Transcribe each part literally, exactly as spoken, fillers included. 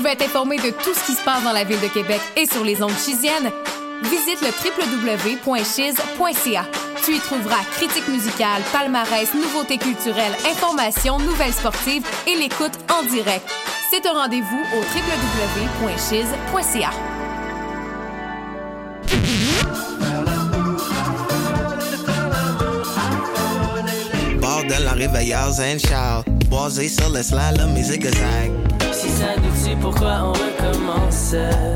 veux être informé de tout ce qui se passe dans la ville de Québec et sur les ondes chisiennes? Visite le w w w point chiz point c a. Tu y trouveras critiques musicales, palmarès, nouveautés culturelles, informations, nouvelles sportives et l'écoute en direct. C'est un rendez-vous au w w w point chiz point c a. Bord de la réveilleur and shout. Boisé sur le slalom et zigzag. Si ça nous tue, pourquoi on recommence?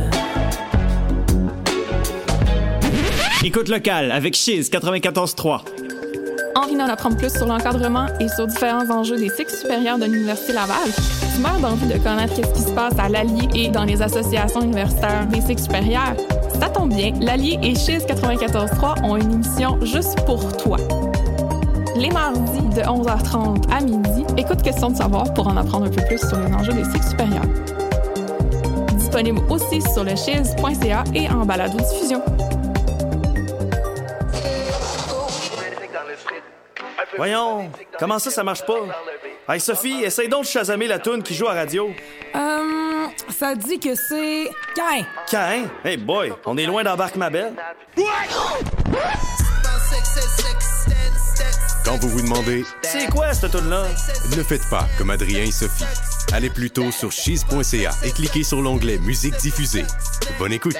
Écoute locale avec Chiz quatre-vingt-quatorze trois. Envie d'en apprendre plus sur l'encadrement et sur différents enjeux des cycles supérieurs de l'Université Laval? Tu meurs d'envie de connaître ce qui se passe à l'Allier et dans les associations universitaires des cycles supérieurs? Ça tombe bien, l'Allier et Chiz quatre-vingt-quatorze trois ont une émission juste pour toi. Les mardis de onze heures trente à midi, écoute Question de savoir pour en apprendre un peu plus sur les enjeux des cycles supérieurs. Disponible aussi sur le chiz point c a et en balado-diffusion. Voyons, comment ça, ça marche pas? Hey Sophie, essaye donc de chasamer la toune qui joue à radio. Euh, ça dit que c'est... Cain! Cain? Hey boy, on est loin d'embarque ma belle. Quand vous vous demandez c'est quoi cette toune-là? Ne faites pas comme Adrien et Sophie. Allez plutôt sur chiz point c a et cliquez sur l'onglet Musique diffusée. Bonne écoute.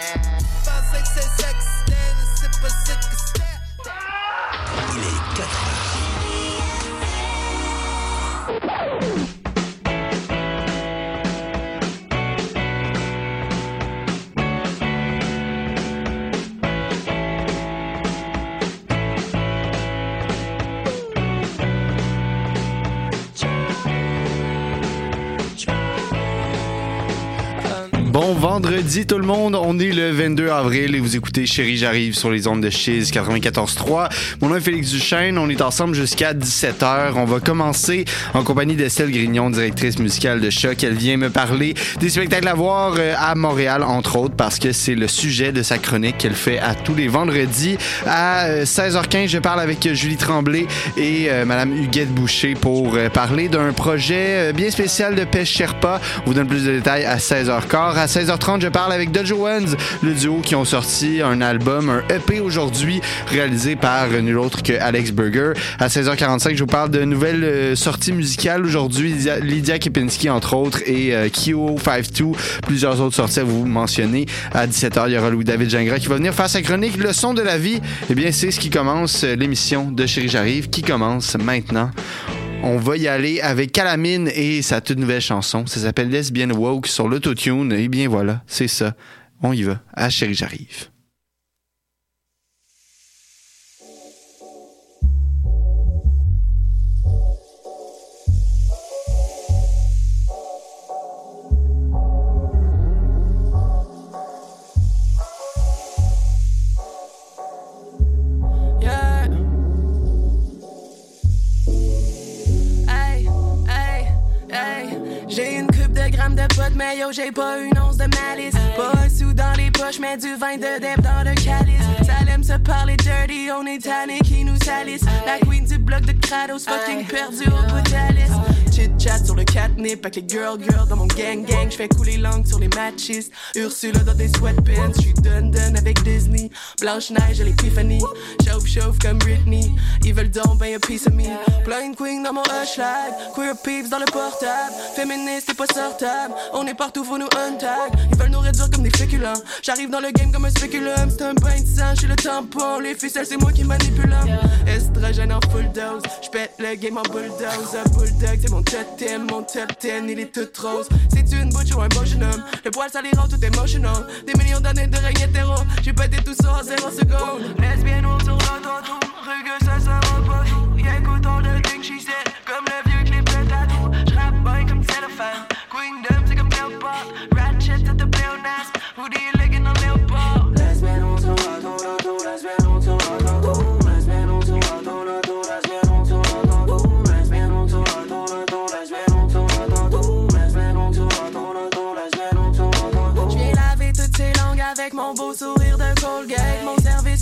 Il est quatre heures. Bon vendredi tout le monde, on est le vingt-deux avril et vous écoutez Chérie j'arrive sur les ondes de Chiz quatre-vingt-quatorze trois. Mon nom est Félix Duchesne, on est ensemble jusqu'à dix-sept heures. On va commencer en compagnie d'Estelle Grignon, directrice musicale de Choc. Elle vient me parler des spectacles à voir à Montréal, entre autres, parce que c'est le sujet de sa chronique qu'elle fait à tous les vendredis. À seize heures quinze, je parle avec Julie Tremblay et euh, Madame Huguette Boucher pour euh, parler d'un projet euh, bien spécial de Pêche Sherpa. On vous donne plus de détails à seize heures quinze. À seize heures trente, je parle avec The Joans, le duo qui ont sorti un album, un E P aujourd'hui, réalisé par nul autre que Alex Burger. À seize heures quarante-cinq, je vous parle de nouvelles euh, sorties musicales aujourd'hui. Lydia, Lydia Kepinski, entre autres, et euh, Kyo cinquante-deux. Plusieurs autres sorties à vous mentionner. À dix-sept heures, il y aura Louis-David Gingras qui va venir faire sa chronique Le son de la vie. Eh bien, c'est ce qui commence euh, l'émission de Chérie j'arrive, qui commence maintenant. On va y aller avec Calamine et sa toute nouvelle chanson. Ça s'appelle Lesbian Woke sur l'autotune. Et bien voilà, c'est ça. On y va. À Chérie j'arrive. J'ai une coupe de grammes de pot, mais yo, j'ai pas une once de malice. Pas un sou dans les poches, mais du vin de dep dans le calice. Ça aime se parler dirty, on est tanné qui nous salisse. La queen du bloc de Kratos, fucking perdu au bout de la liste. Chit-chat sur le catnip avec les girl girl dans mon gang gang. J'fais couler langue sur les matches. Ursula dans des sweatpants, j'suis dun dun avec Disney. Blanche-Neige et l'épiphanie, chauffe chauffe comme Britney. Ils veulent donc ben a piece of me. Plein de queen dans mon hashtag, queer peeps dans le portable. Féministe et pas sortable, on est partout, faut nous untag. Ils veulent nous réduire comme des féculents. J'arrive dans le game comme un spéculum. C'est un bain de sang, j'suis le tampon. Les ficelles c'est moi qui manipule. Estrogène en full dose, j'pète le game en bulldoze. Un bulldog c'est mon totem, mon top ten, il est tout rose. C'est-tu une butch ou un beau jeune homme? Le poil ça les rend tout emotional. Des millions d'années de règne hétéro, j'ai pété tout ça en zéro seconde. Lesbienne ou sur l'auto, rugueux ça ça va pas tout. Y'a écoute all the things she said, comme le vieux clip de tatou. J'rappe bien comme cellophane, Queendom c'est comme Cowpop. Ratchet at the pléonasme, Woody est legging dans Léopard. Lesbienne ou sur l'auto, lesbienne ou sur l'auto. Lesbienne ou sur l'auto, lesbienne ou sur l'auto. Lesbienne ou sur l'auto, lesbienne ou sur l'auto. Lesbienne ou sur l'auto, lesbienne ou sur l'auto. J'viens laver toutes ces langues avec mon beau sourire de Colgate. Mon service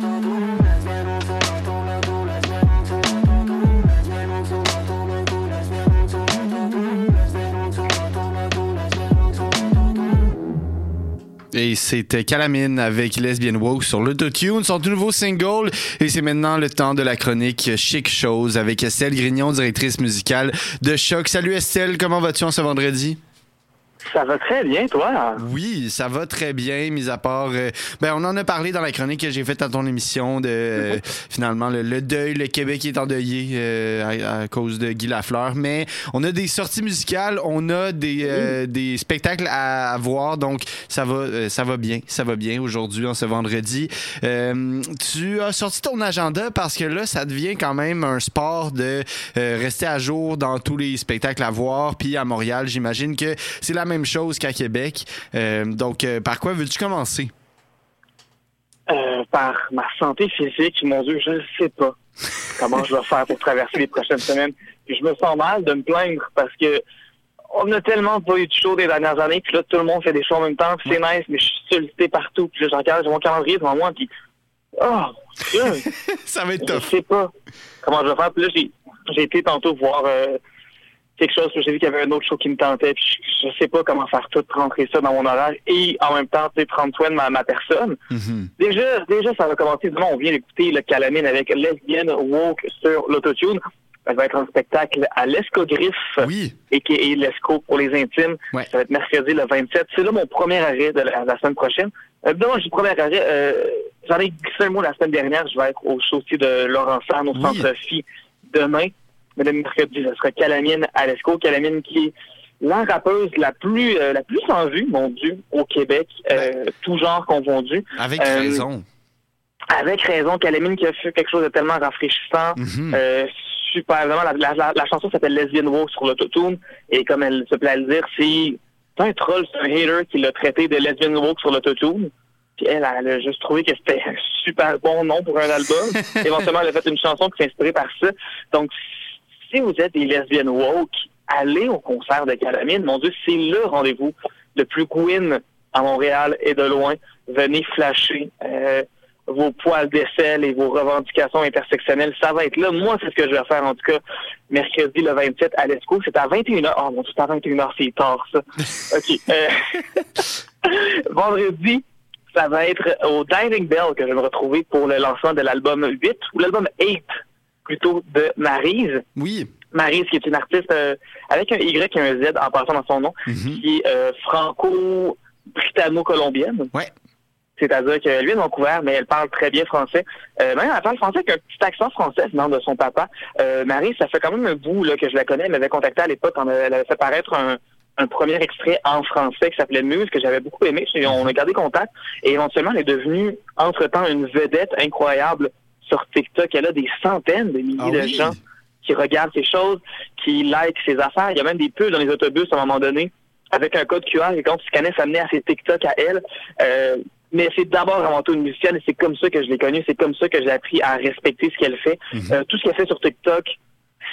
Et c'était Calamine avec Lesbian Woke sur l'autotune, son tout nouveau single. Et c'est maintenant le temps de la chronique Chic Chose avec Estelle Grignon, directrice musicale de Choc. Salut Estelle, comment vas-tu en ce vendredi? Ça va très bien, toi? Oui, ça va très bien, mis à part... Euh, ben, on en a parlé dans la chronique que j'ai faite à ton émission de, euh, finalement, le, le deuil, le Québec est endeuillé euh, à, à cause de Guy Lafleur, mais on a des sorties musicales, on a des, euh, des spectacles à, à voir, donc ça va, euh, ça va bien, ça va bien aujourd'hui, en ce vendredi. Euh, tu as sorti ton agenda parce que là, ça devient quand même un sport de euh, rester à jour dans tous les spectacles à voir, puis à Montréal, j'imagine que c'est la même chose qu'à Québec. Euh, donc, euh, par quoi veux-tu commencer? Euh, par ma santé physique, mon Dieu, je ne sais pas comment je vais faire pour traverser les prochaines semaines. Puis je me sens mal de me plaindre parce que on a tellement pas eu de show des dernières années, puis là, tout le monde fait des shows en même temps, puis c'est nice, mais je suis sollicité partout, puis là, je regarde, j'ai mon calendrier devant moi, puis oh, mon Dieu! Ça va être tough. Je sais pas comment je vais faire. Puis là, j'ai, j'ai été tantôt voir... Euh, quelque chose que j'ai vu qu'il y avait un autre show qui me tentait, puis je, je sais pas comment faire tout, rentrer ça dans mon horaire et en même temps, tu sais, prendre soin de ma, ma personne. Mm-hmm. Déjà, déjà, ça va commencer. Demain, on vient d'écouter le Calamine avec Lesbian Woke sur l'autotune. Ça va être un spectacle à l'Escogriffe oui. et qui est l'Esco pour les intimes. Ouais. Ça va être mercredi le vingt-sept. C'est là mon premier arrêt de la, la semaine prochaine. Euh, non, j'ai le premier arrêt. Euh, j'en ai glissé un mot la semaine dernière. Je vais être au show aussi de Laurent Sanne au oui. Centre Phi demain. Mais le mercredi, ce sera Calamine à l'Esco. Calamine qui est la rappeuse la plus euh, la plus en vue, mon Dieu, au Québec, euh, tout genre confondu. Avec euh, raison. Avec raison. Calamine qui a fait quelque chose de tellement rafraîchissant. Mm-hmm. Euh, super. Vraiment, la, la, la, la chanson s'appelle Lesbian Woke sur l'autotune. Et comme elle se plaît à le dire, c'est pas un troll, c'est un hater qui l'a traité de Lesbian Woke sur l'autotune. Puis elle, elle a juste trouvé que c'était un super bon nom pour un album. Éventuellement, elle a fait une chanson qui s'est inspirée par ça. Donc, si vous êtes des lesbiennes woke, allez au concert de Calamine. Mon Dieu, c'est le rendez-vous le plus queen à Montréal et de loin. Venez flasher euh, vos poils d'aisselle et vos revendications intersectionnelles. Ça va être là. Moi, c'est ce que je vais faire, en tout cas, mercredi le vingt-sept à l'Esco. C'est à vingt et une heures. Oh mon Dieu, c'est à vingt et une heures, c'est tard, ça. OK. Euh... Vendredi, ça va être au Diving Bell que je vais me retrouver pour le lancement de l'album huit, ou l'album huit, plutôt, de Maryse. Oui. Maryse, qui est une artiste euh, avec un Y et un Z en passant dans son nom, mm-hmm. qui est euh, franco-britanno-colombienne. Ouais. C'est-à-dire qu'elle vient de Vancouver, mais elle parle très bien français. Euh, même elle parle français avec un petit accent français venant de son papa. Euh, Maryse, ça fait quand même un bout là, que je la connais. Elle m'avait contacté à l'époque. Elle avait fait paraître un, un premier extrait en français qui s'appelait Muse, que j'avais beaucoup aimé. On a gardé contact. Et éventuellement, elle est devenue, entre-temps, une vedette incroyable sur TikTok. Elle a des centaines de milliers ah, de oui. gens qui regardent ses choses, qui like ses affaires. Il y a même des pubs dans les autobus à un moment donné avec un code Q R et quand tu scannais, ça menait à ses TikTok à elle. Euh, mais c'est d'abord avant tout une musicienne et c'est comme ça que je l'ai connue. C'est comme ça que j'ai appris à respecter ce qu'elle fait. Mm-hmm. Euh, tout ce qu'elle fait sur TikTok,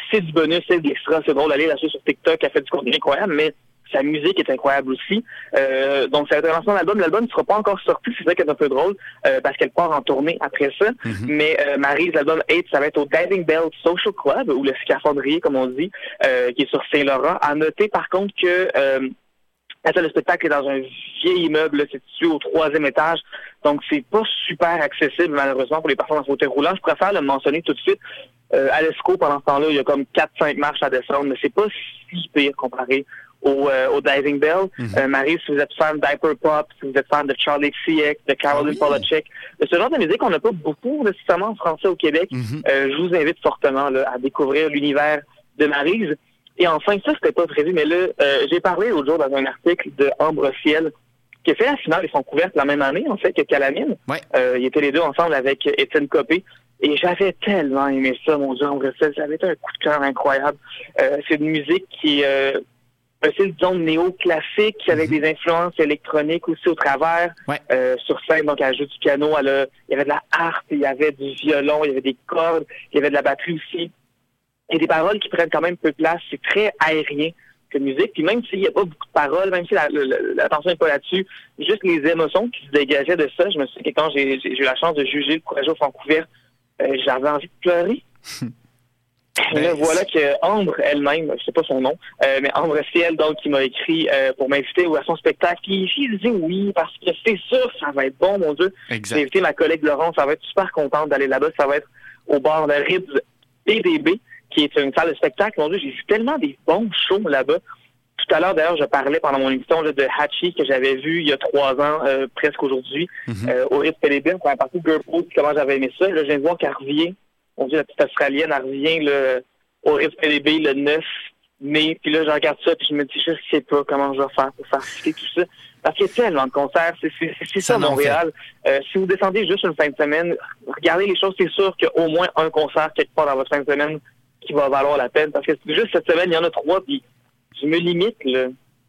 c'est du bonus, c'est de l'extra, c'est drôle d'aller là-dessus sur TikTok, elle fait du contenu incroyable, mais sa musique est incroyable aussi. Euh, donc, ça va être un lancement d'album. L'album ne sera pas encore sorti, c'est ça qui est un peu drôle, euh, parce qu'elle part en tournée après ça. Mm-hmm. Mais euh, Maryse, l'album eight, ça va être au Diving Bell Social Club, ou le scaphandrier, comme on dit, euh, qui est sur Saint-Laurent. À noter, par contre, que euh, le spectacle est dans un vieil immeuble, là, c'est situé au troisième étage, donc c'est pas super accessible, malheureusement, pour les personnes en fauteuil roulant. Je préfère le mentionner tout de suite. Euh, à l'Esco, pendant ce temps-là, il y a comme quatre cinq marches à descendre, mais c'est pas si pire comparé Au, euh, au Diving Bell. Mm-hmm. Euh, Marie, si vous êtes fan d'Hyper Pop, si vous êtes fan de Charlie X C X, de Caroline oh, oui. Polachek, de ce genre de musique, on n'a pas beaucoup nécessairement en français au Québec. Mm-hmm. Euh, je vous invite fortement là, à découvrir l'univers de Maryse. Et enfin, ça, c'était pas prévu, mais là, euh, j'ai parlé l'autre jour dans un article de Ambre Ciel, qui a fait la finale, ils sont couvertes la même année, en fait, que Calamine. Ouais. Euh, ils étaient les deux ensemble avec Étienne Copé. Et j'avais tellement aimé ça, mon Dieu, Ambre Ciel. Ça avait été un coup de cœur incroyable. Euh, c'est une musique qui... Euh, un style, disons, néo-classique, avec mm-hmm. des influences électroniques aussi au travers. Ouais. Euh, sur scène, donc, elle joue du piano, elle a, il y avait de la harpe, il y avait du violon, il y avait des cordes, il y avait de la batterie aussi. Et des paroles qui prennent quand même peu de place. C'est très aérien comme musique. Puis même s'il n'y a pas beaucoup de paroles, même si la, la, l'attention n'est pas là-dessus, juste les émotions qui se dégageaient de ça. Je me suis dit que quand j'ai, j'ai eu la chance de juger le Courageux au Francouvert, euh, j'avais envie de pleurer. Et là, voilà que Ambre elle-même, je sais pas son nom, euh, mais Ambre Ciel, donc, qui m'a écrit euh, pour m'inviter à son spectacle. Puis j'ai dit oui, parce que c'est sûr, ça va être bon, mon Dieu. Exact. J'ai invité ma collègue Laurence, ça va être super contente d'aller là-bas. Ça va être au bar de Ribs P D B, qui est une salle de spectacle. Mon Dieu, j'ai vu tellement des bons shows là-bas. Tout à l'heure, d'ailleurs, je parlais pendant mon émission là, de Hachi, que j'avais vu il y a trois ans, euh, presque aujourd'hui, mm-hmm. euh, au Ribs P D B, on parlait partie de Girl comment j'avais aimé ça. Là, je viens de voir qu'elle revient. On dit la petite Australienne, elle revient là, au Ribs P D B le neuf mai. Puis là, je regarde ça, puis je me dis, je sais pas comment je vais faire pour faire citer tout ça. Parce qu'il y a tellement de concerts. C'est, c'est, c'est, c'est ça, ça Montréal. Euh, si vous descendez juste une fin de semaine, regardez les choses. C'est sûr qu'il y a au moins un concert quelque part dans votre fin de semaine qui va valoir la peine. Parce que juste cette semaine, il y en a trois, puis je me limite, là.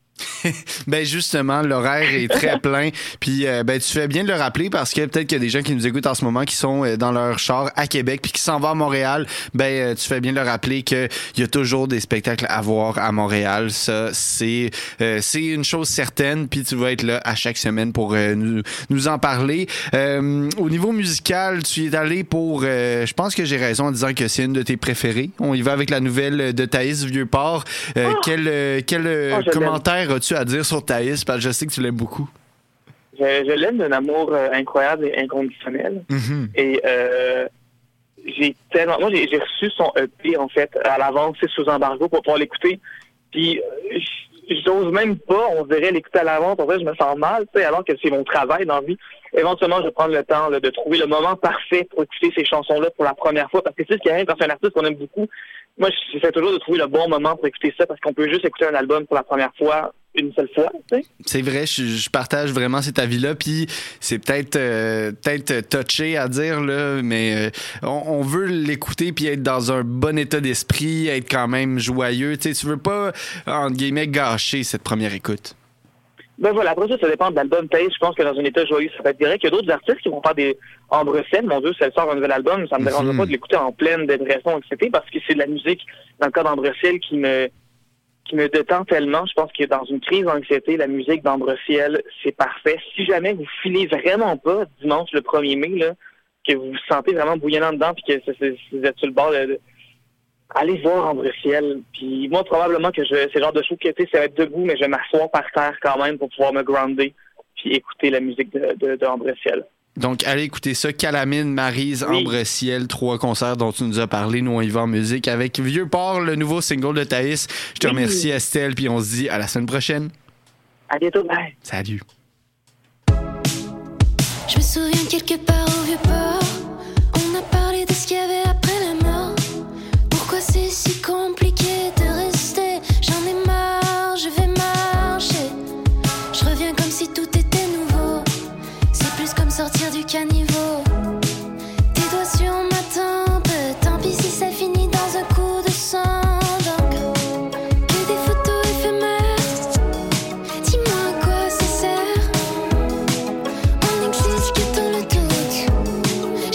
Ben justement, l'horaire est très plein. Puis euh, ben tu fais bien de le rappeler parce que peut-être qu'il y a des gens qui nous écoutent en ce moment qui sont euh, dans leur char à Québec puis qui s'en vont à Montréal. Ben euh, tu fais bien de le rappeler que il y a toujours des spectacles à voir à Montréal. Ça c'est euh, c'est une chose certaine. Puis tu vas être là à chaque semaine pour euh, nous nous en parler. Euh, au niveau musical, tu y es allé pour. Euh, je pense que j'ai raison en disant que c'est une de tes préférées. On y va avec la nouvelle de Thaïs Vieux-Port. Euh, oh! Quel euh, quel euh, oh, commentaire as-tu à dire sur Thaïs, parce que je sais que tu l'aimes beaucoup? Je, je l'aime d'un amour euh, incroyable et inconditionnel. Mm-hmm. Et euh, j'ai tellement... Moi, j'ai, j'ai reçu son E P, en fait, à l'avance, c'est sous embargo pour pouvoir l'écouter. Puis, euh, j'ose même pas, on dirait, l'écouter à l'avance. En fait, je me sens mal, tu sais, alors que c'est mon travail dans la vie. Éventuellement, je vais prendre le temps là, de trouver le moment parfait pour écouter ces chansons-là pour la première fois. Parce que c'est ce qui arrive quand c'est un artiste qu'on aime beaucoup. Moi, j'essaie toujours de trouver le bon moment pour écouter ça parce qu'on peut juste écouter un album pour la première fois une seule fois, tu sais. C'est vrai, je, je partage vraiment cet avis-là, puis c'est peut-être euh, peut-être touché à dire, là, mais euh, on, on veut l'écouter puis être dans un bon état d'esprit, être quand même joyeux, tu sais, tu veux pas, entre guillemets, gâcher cette première écoute. Ben voilà, après ça, ça dépend de l'album. Peut-être, je pense que dans un état joyeux, ça va être direct. Il y a d'autres artistes qui vont faire des Ambre Ciel. Mon Dieu, si elle sort un nouvel album, ça me dérange mm-hmm. pas de l'écouter en pleine dépression, et cetera. Parce que c'est de la musique, dans le cas d'Ambre Ciel, qui me qui me détend tellement. Je pense que dans une crise d'anxiété, la musique d'Ambre Ciel, c'est parfait. Si jamais vous filez vraiment pas dimanche le premier mai, là, que vous vous sentez vraiment bouillonnant dedans, puis que c'est, c'est, vous êtes sur le bord de, de allez voir Ambre Ciel. Puis moi, probablement que je, c'est le genre de show que, tu sais, ça va être debout, mais je vais m'asseoir par terre quand même pour pouvoir me grounder puis écouter la musique de, de, de Ambre Ciel. Donc, allez écouter ça. Calamine, Maryse, oui. Ambre Ciel, trois concerts dont tu nous as parlé. Nous, on y va en musique avec Vieux-Port, le nouveau single de Thaïs. Je te oui. remercie, Estelle, puis on se dit à la semaine prochaine. À bientôt, bye. Salut. Je me souviens quelque part au Vieux-Port, on a parlé de ce qu'il y avait après la mort. Pourquoi c'est si compliqué de rester? J'en ai marre, je vais marcher. Je reviens comme si tout était nouveau. C'est plus comme sortir du caniveau. Tes doigts sur ma tempe, tant pis si ça finit dans un coup de sang. Donc, que des photos éphémères. Dis-moi à quoi ça sert. On n'existe que dans le doute.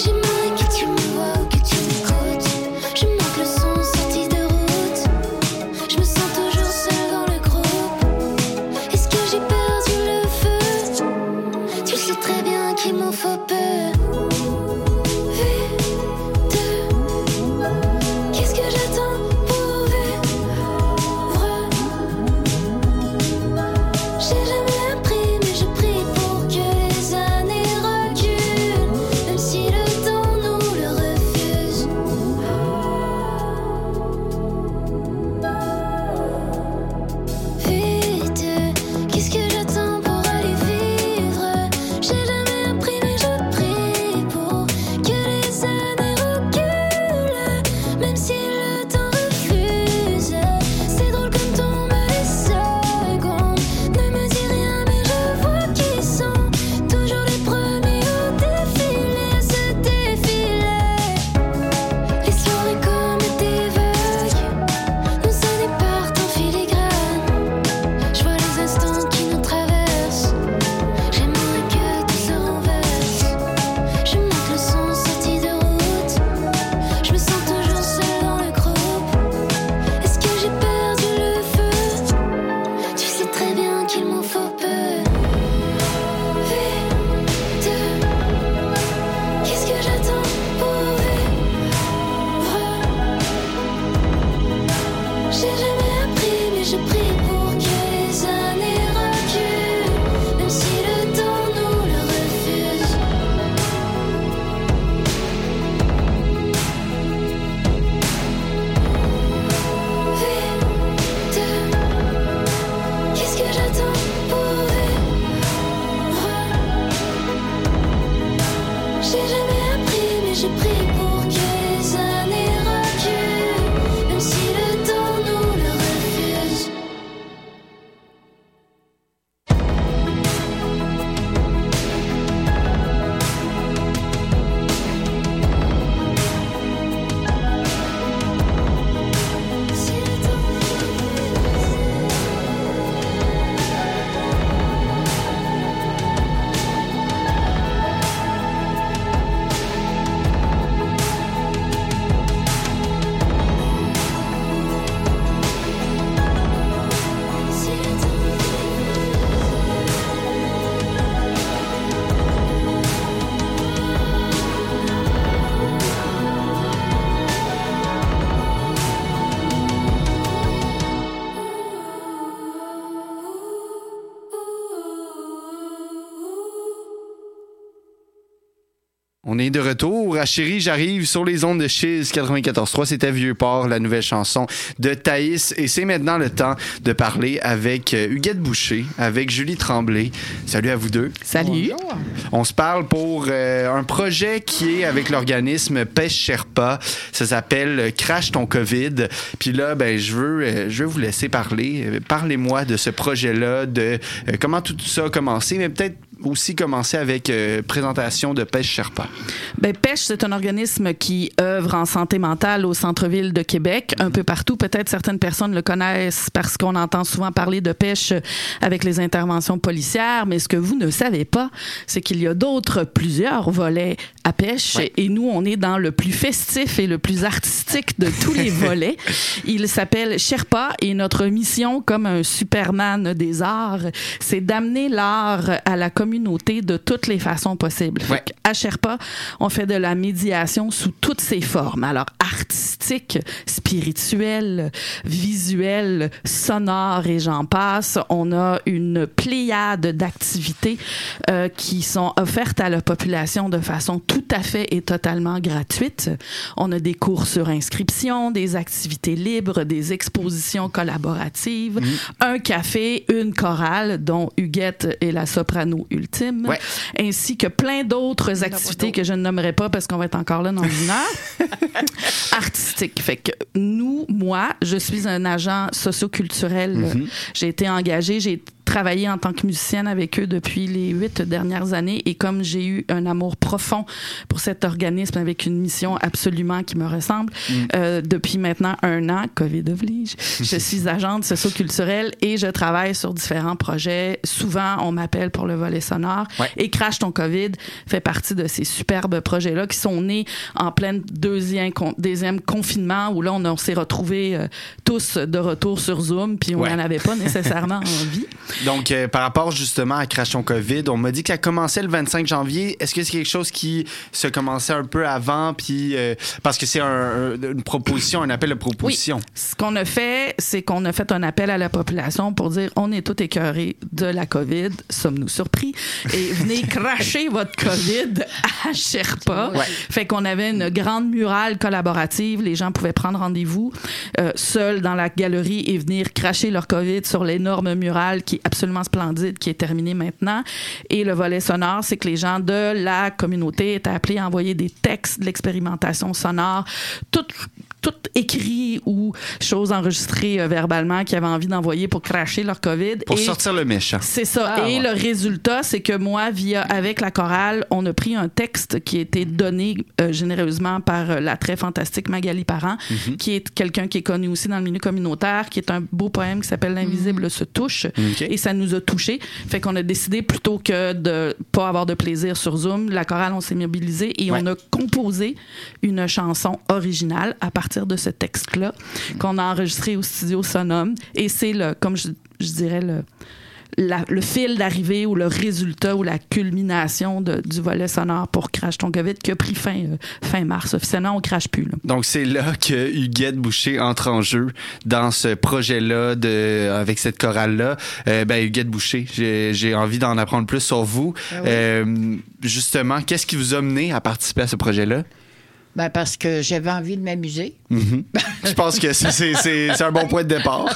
On est de retour à Chérie, j'arrive sur les ondes de Chiz quatre-vingt-quatorze trois. C'était Vieux-Port, la nouvelle chanson de Thaïs. Et c'est maintenant le temps de parler avec Huguette Boucher, avec Julie Tremblay. Salut à vous deux. Salut. Bonjour. On se parle pour euh, un projet qui est avec l'organisme Pêche Sherpa. Ça s'appelle Crash ton COVID. Puis là, ben, je veux, euh, je veux vous laisser parler. Parlez-moi de ce projet-là, de euh, comment tout ça a commencé, mais peut-être aussi commencer avec euh, présentation de Pêche Sherpa. Ben, Pêche, c'est un organisme qui œuvre en santé mentale au centre-ville de Québec, un peu partout. Peut-être certaines personnes le connaissent parce qu'on entend souvent parler de Pêche avec les interventions policières, mais ce que vous ne savez pas, c'est qu'il y a d'autres, plusieurs volets à Pêche, ouais. Et nous, on est dans le plus festif et le plus artistique de tous les volets. Il s'appelle Sherpa et notre mission, comme un Superman des arts, c'est d'amener l'art à la communauté de toutes les façons possibles. Ouais. À Sherpa, on fait de la médiation sous toutes ses formes. Alors, artistique, spirituelle, visuelle, sonore et j'en passe. On a une pléiade d'activités euh, qui sont offertes à la population de façon tout à fait et totalement gratuite. On a des cours sur inscription, des activités libres, des expositions collaboratives, mmh. un café, une chorale dont Huguette est la soprano ultime, ouais. ainsi que plein d'autres activités que je ne nommerai pas parce qu'on va être encore là dans une heure. Artistique. Fait que nous, moi, je suis un agent socioculturel. Mm-hmm. J'ai été engagée, j'ai travaillé en tant que musicienne avec eux depuis les huit dernières années et comme j'ai eu un amour profond pour cet organisme avec une mission absolument qui me ressemble, mm. euh, depuis maintenant un an, COVID oblige, je suis agente socioculturelle et je travaille sur différents projets. Souvent, on m'appelle pour le volet sonore ouais. et Crash ton COVID fait partie de ces superbes projets-là qui sont nés en plein deuxième, con, deuxième confinement où là, on, on s'est retrouvés euh, tous de retour sur Zoom puis on n'en ouais. avait pas nécessairement envie. Donc, euh, par rapport justement à Crash ton COVID, on m'a dit que ça commençait le vingt-cinq janvier. Est-ce que c'est quelque chose qui se commençait un peu avant? Puis, euh, parce que c'est un, un, une proposition, un appel de proposition. Oui. Ce qu'on a fait, c'est qu'on a fait un appel à la population pour dire on est tous écœurés de la COVID. Sommes-nous surpris? Et venez cracher votre COVID à Sherpa. Ouais. Fait qu'on avait une grande murale collaborative. Les gens pouvaient prendre rendez-vous euh, seuls dans la galerie et venir cracher leur COVID sur l'énorme murale qui absolument splendide, qui est terminé maintenant. Et le volet sonore, c'est que les gens de la communauté étaient appelés à envoyer des textes de l'expérimentation sonore, tout, tout écrit ou choses enregistrées euh, verbalement qu'ils avaient envie d'envoyer pour cracher leur COVID. Pour et sortir le méchant. C'est ça. Ah, et ouais. le résultat, c'est que moi, via avec la chorale, on a pris un texte qui a été donné euh, généreusement par euh, la très fantastique Magali Parent, mm-hmm. qui est quelqu'un qui est connu aussi dans le milieu communautaire, qui est un beau poème qui s'appelle L'invisible mm-hmm. se touche. Okay. Et ça nous a touchés. Fait qu'on a décidé, plutôt que de pas avoir de plaisir sur Zoom, la chorale, on s'est mobilisé et ouais. on a composé une chanson originale à partir de ce texte-là qu'on a enregistré au studio Sonum. Et c'est, le, comme je, je dirais, le... La, le fil d'arrivée ou le résultat ou la culmination de, du volet sonore pour Crash ton COVID qui a pris fin, euh, fin mars. Officiellement, on crache plus. Là. Donc, c'est là que Huguette Boucher entre en jeu dans ce projet-là de, avec cette chorale-là. Euh, ben, Huguette Boucher, j'ai, j'ai envie d'en apprendre plus sur vous. Ah oui. euh, justement, qu'est-ce qui vous a mené à participer à ce projet-là? Ben parce que j'avais envie de m'amuser. Mm-hmm. Je pense que c'est, c'est, c'est, c'est un bon point de départ.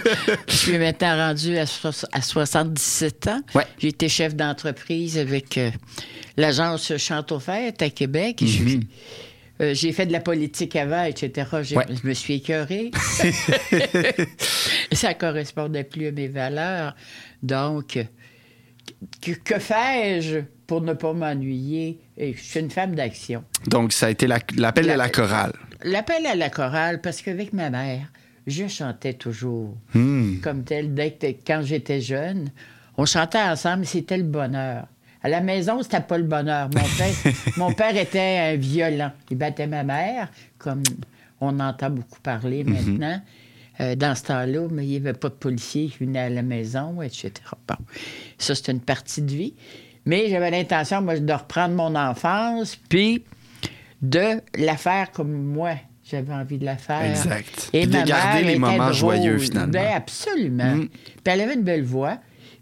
Je suis maintenant rendue à, so- à soixante-dix-sept ans. Ouais. J'ai été chef d'entreprise avec euh, l'agence Chante-aux-Fêtes à Québec. Mm-hmm. Je, euh, j'ai fait de la politique avant, et cetera. J'ai, ouais. Je me suis écœurée. Ça correspondait plus à mes valeurs. Donc, que, que fais-je pour ne pas m'ennuyer? Et je suis une femme d'action. Donc, ça a été la, l'appel la, à la chorale. L'appel à la chorale, parce qu'avec ma mère, je chantais toujours. Mm. Comme tel, dès que, quand j'étais jeune, on chantait ensemble, c'était le bonheur. À la maison, c'était pas le bonheur. Mon père, mon père était un violent. Il battait ma mère, comme on entend beaucoup parler mm-hmm. maintenant. Euh, dans ce temps-là, mais il n'y avait pas de policiers qui venaient à la maison, et cetera. Bon, ça, c'est une partie de vie. Mais j'avais l'intention, moi, de reprendre mon enfance, puis de la faire comme moi, j'avais envie de la faire. Exact. Et puis ma de garder mère les moments drôle. joyeux, finalement. Ben, absolument. Mm. Puis elle avait une belle voix.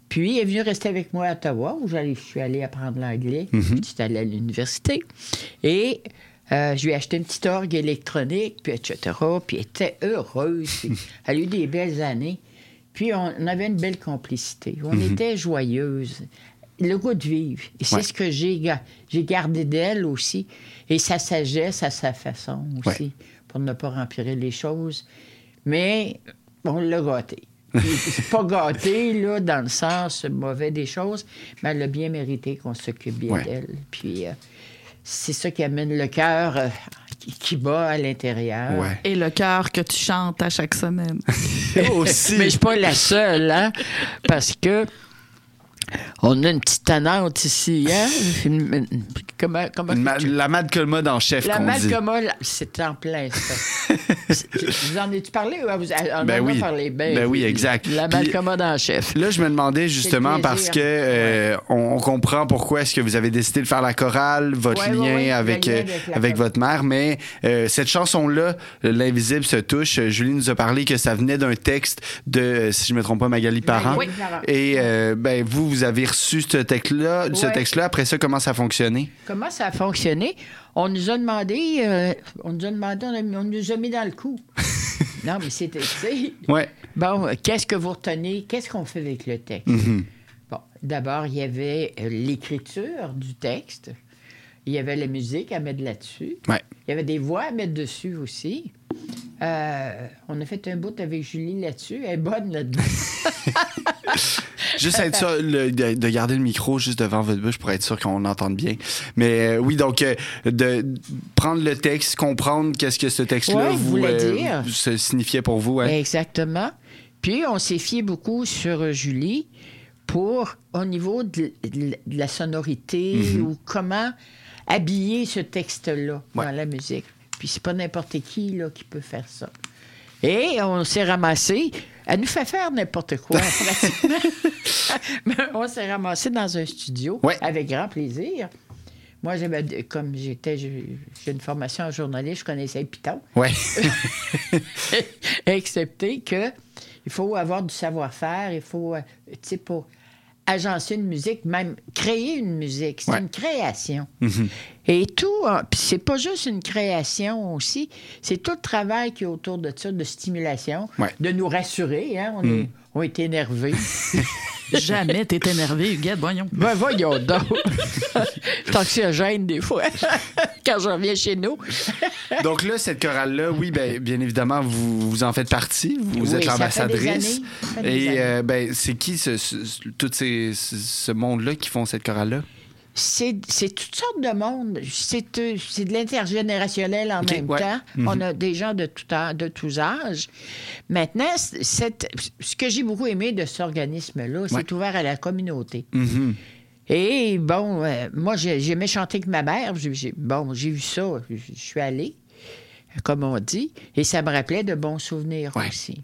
Puis, il est venu rester avec moi à Ottawa, où je suis allée apprendre l'anglais. Mm-hmm. Puis, j'étais allée à l'université. Et euh, je lui ai acheté une petite orgue électronique, puis et cetera. Puis, elle était heureuse. Puis, elle a eu des belles années. Puis, on, on avait une belle complicité. On Mm-hmm. était joyeuses. Le goût de vivre. Et c'est Ouais. ce que j'ai, ga- j'ai gardé d'elle aussi. Et sa sagesse à sa façon aussi, Ouais. pour ne pas empirer les choses. Mais on l'a gâté. C'est pas gâté, là, dans le sens mauvais des choses, mais elle a bien mérité qu'on s'occupe bien Ouais. d'elle. Puis euh, c'est ça qui amène le cœur euh, qui, qui bat à l'intérieur. Ouais. Et le cœur que tu chantes à chaque semaine. Aussi. Mais je suis pas la seule, hein, parce que on a une petite tannante ici, hein? Une- une- comment, comment Une ma- la Malcolma dans Chef La qu'on dit. Malcolma, là, c'est en plein, ça. C'est- Vous en ai-tu parlé? Ou vous en Ben a oui. parlé? Ben oui, exact. La Puis- Malcolma dans Chef. Là, je me demandais justement C'est le parce plaisir. que euh, on, on comprend pourquoi est-ce que vous avez décidé de faire la chorale, votre Ouais, lien ouais, ouais, avec le lien euh, avec la avec chorale. votre mère, mais euh, cette chanson-là, L'invisible se touche. euh, Julie nous a parlé que ça venait d'un texte de, euh, si je me trompe pas, Magali Parent. Oui, Parent. Et euh, ben vous, vous avez reçu ce texte-là. Ce Ouais. texte-là. Après ça, comment ça a fonctionné? Comment ça a fonctionné? On nous a demandé, euh, on nous a demandé, on, a- on nous a mis dans le coup. Non, mais c'était, tu sais, Ouais. bon, euh, qu'est-ce que vous retenez? Qu'est-ce qu'on fait avec le texte? Mhm. Bon, d'abord, il y avait euh, l'écriture du texte. Il y avait la musique à mettre là-dessus. Ouais. Il y avait des voix à mettre dessus aussi. Euh, on a fait un bout avec Julie là-dessus. Elle est bonne là-dedans. Juste être sûr le- de, de garder le micro juste devant votre bouche pour être sûr qu'on entende bien. Mais euh, oui, donc euh, de prendre le texte, comprendre qu'est-ce que ce texte-là Ouais, vous voulait dire. se signifiait pour vous. Hein? Exactement. Puis, on s'est fié beaucoup sur euh, Julie pour, au niveau de, de- de la sonorité Mhm. ou comment habiller ce texte-là Ouais. dans la musique. Puis, c'est pas n'importe qui là, qui peut faire ça. Et on s'est ramassé. Elle nous fait faire n'importe quoi, pratiquement. Mais on s'est ramassé dans un studio Ouais. avec grand plaisir. Moi, j'avais, comme j'étais, j'ai j'ai une formation en journaliste, je connaissais Python. Ouais. Excepté que il faut avoir du savoir-faire, il faut, euh, tu sais, pour agencer une musique, même créer une musique, c'est Ouais. une création. Mhm. Et tout, hein, puis c'est pas juste une création aussi, c'est tout le travail qui est autour de ça, de stimulation, Ouais. de nous rassurer, hein, on, Mm. est, on est énervés. Jamais t'es énervé, Huguette, voyons. Ben voyons donc. T'anxiogène des fois, quand je reviens chez nous. Donc là, cette chorale-là, oui, ben, bien évidemment, vous, vous en faites partie. Vous Oui, êtes ça fait des l'ambassadrice. années, ça fait des Et années. euh, ben, c'est qui ce, ce, ce- tout ces, ce, ce monde-là qui font cette chorale-là? C'est, c'est toutes sortes de monde. C'est, euh, c'est de l'intergénérationnel en OK, même ouais. temps. Mhm. On a des gens de, tout âge, de tous âges. Maintenant, c'est- cette- ce que j'ai beaucoup aimé de cet organisme-là, c'est Ouais. ouvert à la communauté. Mhm. Et bon, euh, moi, j'ai- j'aimais chanter avec ma mère. J'ai, j'ai- bon, j'ai vu ça. Je je suis allée, comme on dit. Et ça me rappelait de bons souvenirs Ouais. aussi.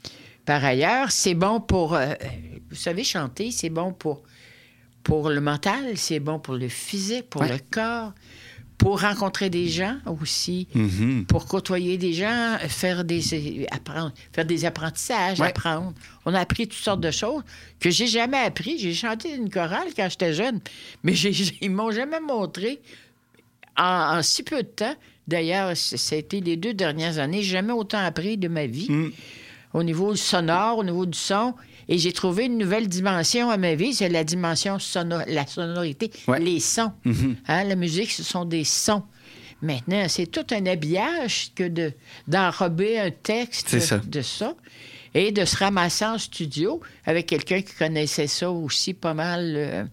Par ailleurs, c'est bon pour... euh, vous savez, chanter, c'est bon pour... Pour le mental, c'est bon pour le physique, pour Ouais. le corps, pour rencontrer des gens aussi, Mhm. pour côtoyer des gens, faire des, apprendre, faire des apprentissages, Ouais. apprendre. On a appris toutes sortes de choses que j'ai jamais appris. J'ai chanté une chorale quand j'étais jeune, mais j'ai, j'ai- ils m'ont jamais montré en, en si peu de temps. D'ailleurs, c- ça a été les deux dernières années, j'ai jamais autant appris de ma vie. Mm. Au niveau sonore, au niveau du son. Et j'ai trouvé une nouvelle dimension à ma vie, c'est la dimension sonore, la sonorité, Ouais. les sons. Mhm. Hein, la musique, ce sont des sons. Maintenant, c'est tout un habillage que de, d'enrober un texte C'est ça. de ça et de se ramasser en studio avec quelqu'un qui connaissait ça aussi pas mal. euh,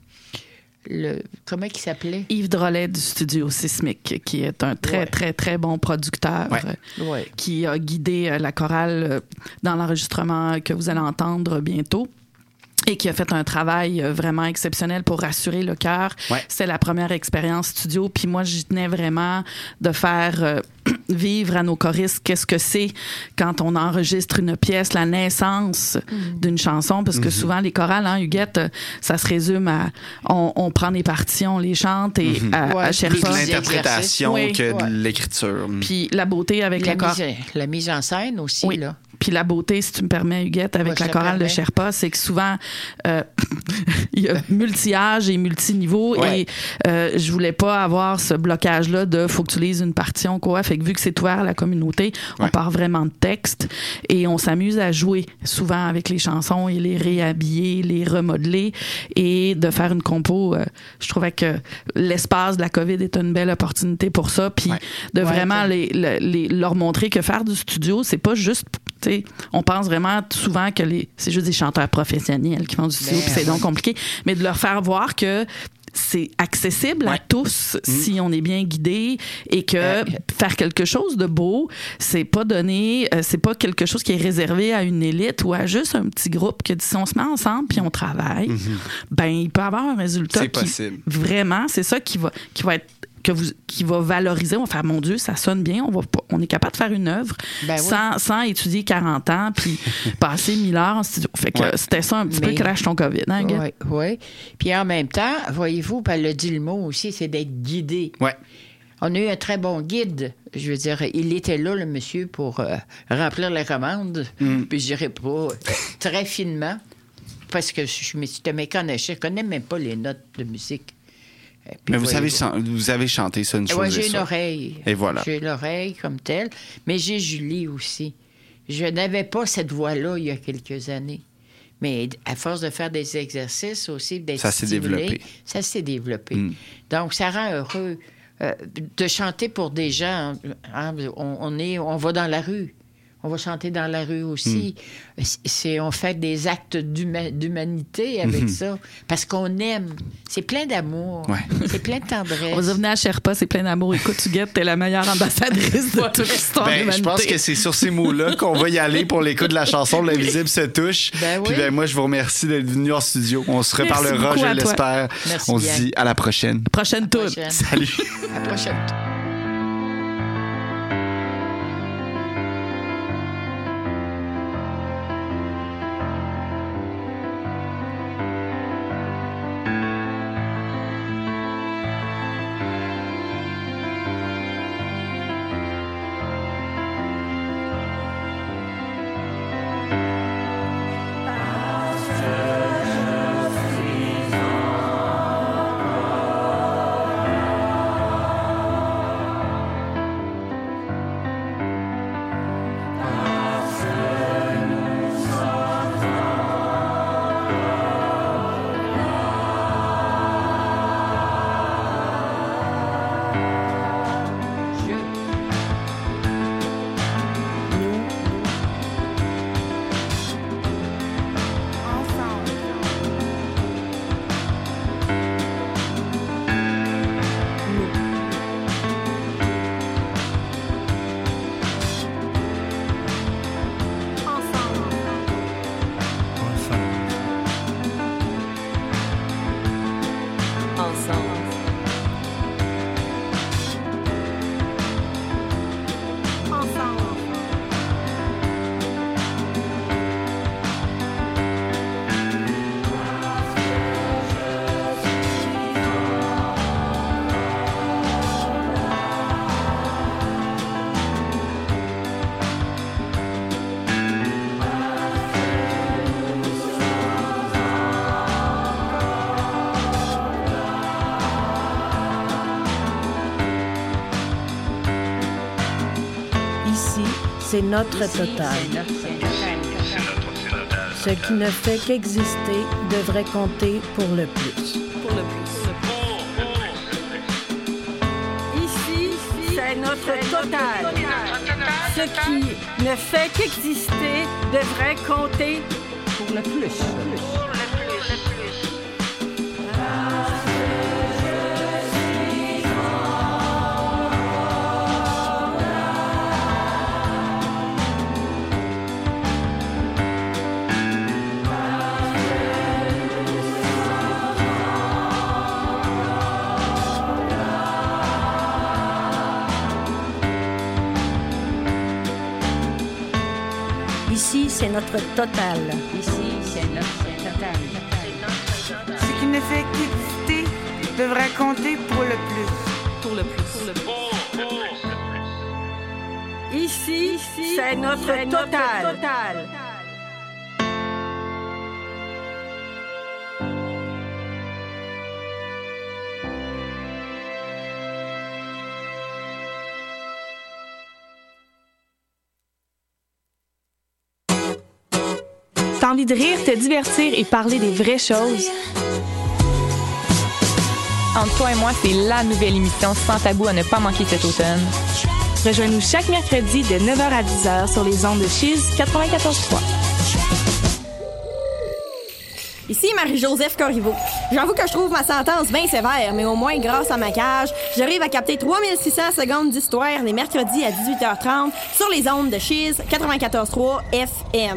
le, comment il s'appelait? Yves Drolet du studio Sismic, qui est un très, Ouais. très, très bon producteur, Ouais. euh, Ouais. qui a guidé euh, la chorale euh, dans l'enregistrement que vous allez entendre bientôt. Et qui a fait un travail euh, vraiment exceptionnel pour rassurer le cœur. Ouais. C'est la première expérience studio. Puis moi, j'y tenais vraiment de faire euh, vivre à nos choristes qu'est-ce que c'est quand on enregistre une pièce, la naissance d'une chanson. Parce que souvent, les chorales, hein, Huguette, euh, ça se résume à... On, on prend des parties, on les chante et à, Ouais, à plus chaque Plus de fois... des l'interprétation exercices. que Oui. de l'écriture. Puis la beauté avec La le corps... mise, la mise en scène aussi, Oui. là. puis la beauté, si tu me permets, Huguette, avec Moi, la chorale de Sherpa, c'est que souvent, euh, il y a multi-âge et multi-niveau. Ouais. Et euh, je voulais pas avoir ce blocage-là de faut que tu lises une partition, quoi. Fait que vu que c'est ouvert à la communauté, on Ouais. part vraiment de texte et on s'amuse à jouer souvent avec les chansons et les réhabiller, les remodeler et de faire une compo. Euh, je trouvais que l'espace de la COVID est une belle opportunité pour ça. Puis Ouais. de Ouais, vraiment t'as- les, les- les- leur montrer que faire du studio, c'est pas juste. T'sais, on pense vraiment souvent que les, c'est juste des chanteurs professionnels qui font du studio, Ben, puis c'est donc ouais. compliqué. Mais de leur faire voir que c'est accessible à Ouais. tous si on est bien guidé et que Euh, faire quelque chose de beau, c'est pas donné, euh, c'est pas quelque chose qui est réservé à une élite ou à juste un petit groupe que si on se met ensemble puis on travaille, ben il peut avoir un résultat C'est qui possible. vraiment, c'est ça qui va qui va être que vous, qui va valoriser, on va faire, mon Dieu, ça sonne bien, on, va, pas- on est capable de faire une œuvre Ben oui. sans, sans étudier quarante ans puis passer mille heures en studio. Fait que Ouais. c'était ça un petit Mais- peu crash ton COVID, hein, Guy? Oui, oui. Puis en même temps, voyez-vous, puis elle a dit le mot aussi, c'est d'être guidé. Ouais. On a eu un très bon guide. Je veux dire, il était là, le monsieur, pour euh, remplir les commandes. Mm. Puis je dirais pas euh, très finement, parce que je me suis méconnaissant. Je connais même pas les notes de musique. Et puis, Mais vous voyez-vous. savez, chan- vous avez chanté ça, une chose Ouais, est j'ai une sûre. oreille. Et voilà. J'ai l'oreille comme telle. Mais j'ai Julie aussi. Je n'avais pas cette voix-là il y a quelques années. Mais à force de faire des exercices aussi, d'être Ça s'est stimulé, développé. ça s'est développé. Mm. Donc, ça rend heureux euh, de chanter pour des gens. Hein, on, on, est, on va dans la rue. On va chanter dans la rue aussi. Mm. C'est, on fait des actes d'huma- d'humanité avec Mhm. ça. Parce qu'on aime. C'est plein d'amour. Ouais. C'est plein de tendresse. On va venir à Sherpa, c'est plein d'amour. Écoute, Huguette, t'es la meilleure ambassadrice de toute l'histoire de Ben, je l'humanité. pense que c'est sur ces mots-là qu'on va y aller pour l'écoute de la chanson L'Invisible se touche. Ben oui. Puis ben, moi, je vous remercie d'être venu en studio. On se Merci reparlera, beaucoup je à toi. l'espère. Merci On bien. se dit à la prochaine. Prochaine tour. prochaine. Salut. À la prochaine. Ici, c'est notre total. Ce qui ne fait qu'exister devrait compter pour le plus. Pour le plus. Ici, c'est notre total. Ce qui ne fait qu'exister devrait compter pour le plus. Ici, c'est notre total. Ici, c'est notre total. Ce qui ne fait qu'exister devrait compter pour le plus. Pour le plus. Pour le plus. Ici, Ici c'est notre, c'est notre total. total. T'as envie de rire, te divertir et parler des vraies choses? Entre toi et moi, c'est la nouvelle émission sans tabou à ne pas manquer cet automne. Rejoins-nous chaque mercredi de neuf heures à dix heures sur les ondes de Chiz quatre-vingt-quatorze trois. Ici Marie-Joseph Corriveau. J'avoue que je trouve ma sentence bien sévère, mais au moins, grâce à ma cage, j'arrive à capter trois mille six cents secondes d'histoire les mercredis à dix-huit heures trente sur les ondes de Chiz quatre-vingt-quatorze trois F M.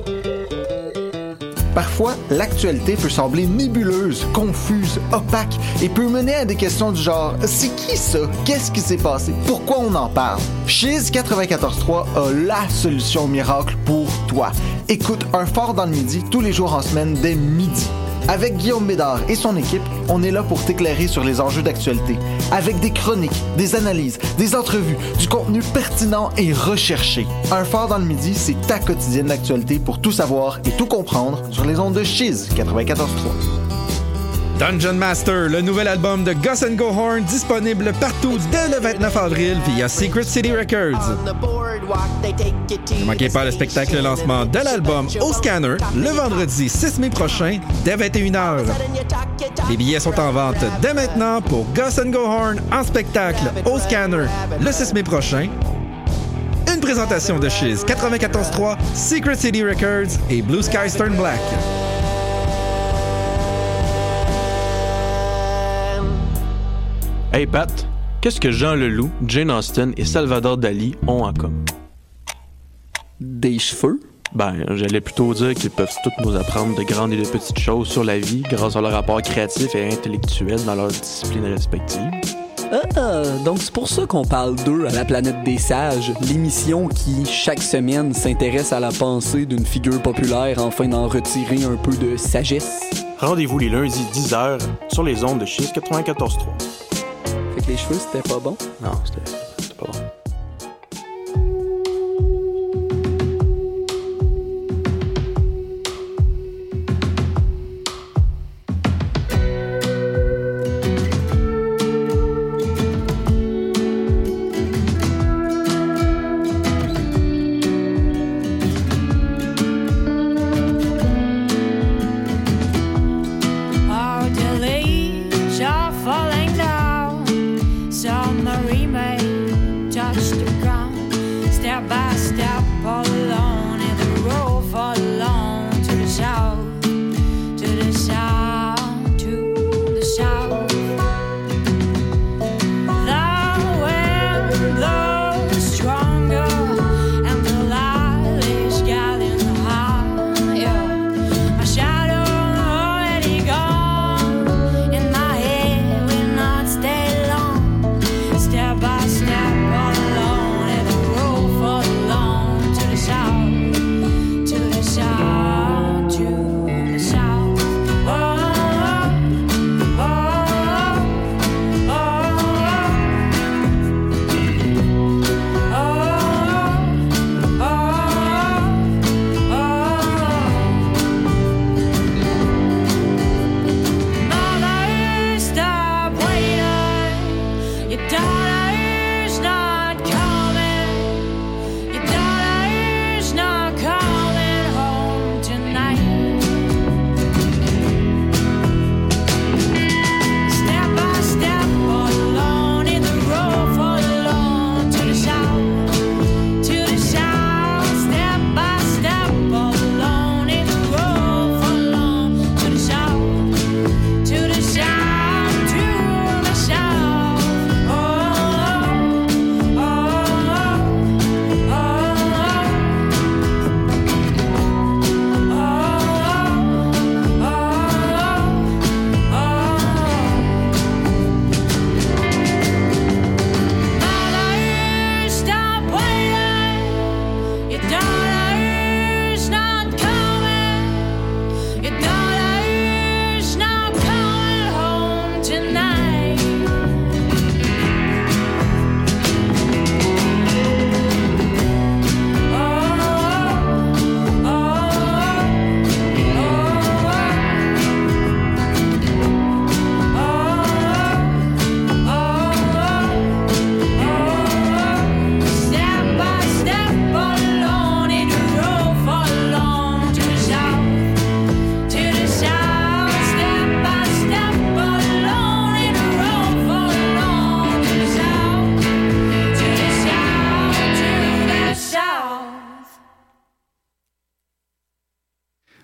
Parfois, l'actualité peut sembler nébuleuse, confuse, opaque et peut mener à des questions du genre « C'est qui ça? Qu'est-ce qui s'est passé? Pourquoi on en parle? » Chiz quatre-vingt-quatorze trois a la solution miracle pour toi. Écoute Un Fort dans le Midi tous les jours en semaine dès midi. Avec Guillaume Bédard et son équipe, on est là pour t'éclairer sur les enjeux d'actualité. Avec des chroniques, des analyses, des entrevues, du contenu pertinent et recherché. Un Fort dans le Midi, c'est ta quotidienne d'actualité pour tout savoir et tout comprendre sur les ondes de Chiz quatre-vingt-quatorze trois. Dungeon Master, le nouvel album de Gus and Go Horn, disponible partout dès le vingt-neuf avril via Secret City Records. Ne manquez pas le spectacle lancement de l'album au Scanner le vendredi six mai prochain dès vingt et une heures. Les billets sont en vente dès maintenant pour Gus and Go Horn en spectacle au Scanner le six mai prochain. Une présentation de Chiz quatre-vingt-quatorze trois, Secret City Records et Blue Sky Stern Black. Hey Pat, qu'est-ce que Jean Leloup, Jane Austen et Salvador Dali ont en commun? Des cheveux? Ben, j'allais plutôt dire qu'ils peuvent tous nous apprendre de grandes et de petites choses sur la vie grâce à leur rapport créatif et intellectuel dans leurs disciplines respectives. Ah, donc c'est pour ça qu'on parle d'eux à la planète des sages, l'émission qui, chaque semaine, s'intéresse à la pensée d'une figure populaire afin d'en retirer un peu de sagesse. Rendez-vous les lundis dix heures sur les ondes de Chiz quatre-vingt-quatorze trois. Fait que les cheveux, c'était pas bon? Non, c'était, c'était pas bon. Step by step, all alone, and the road for the long to the side.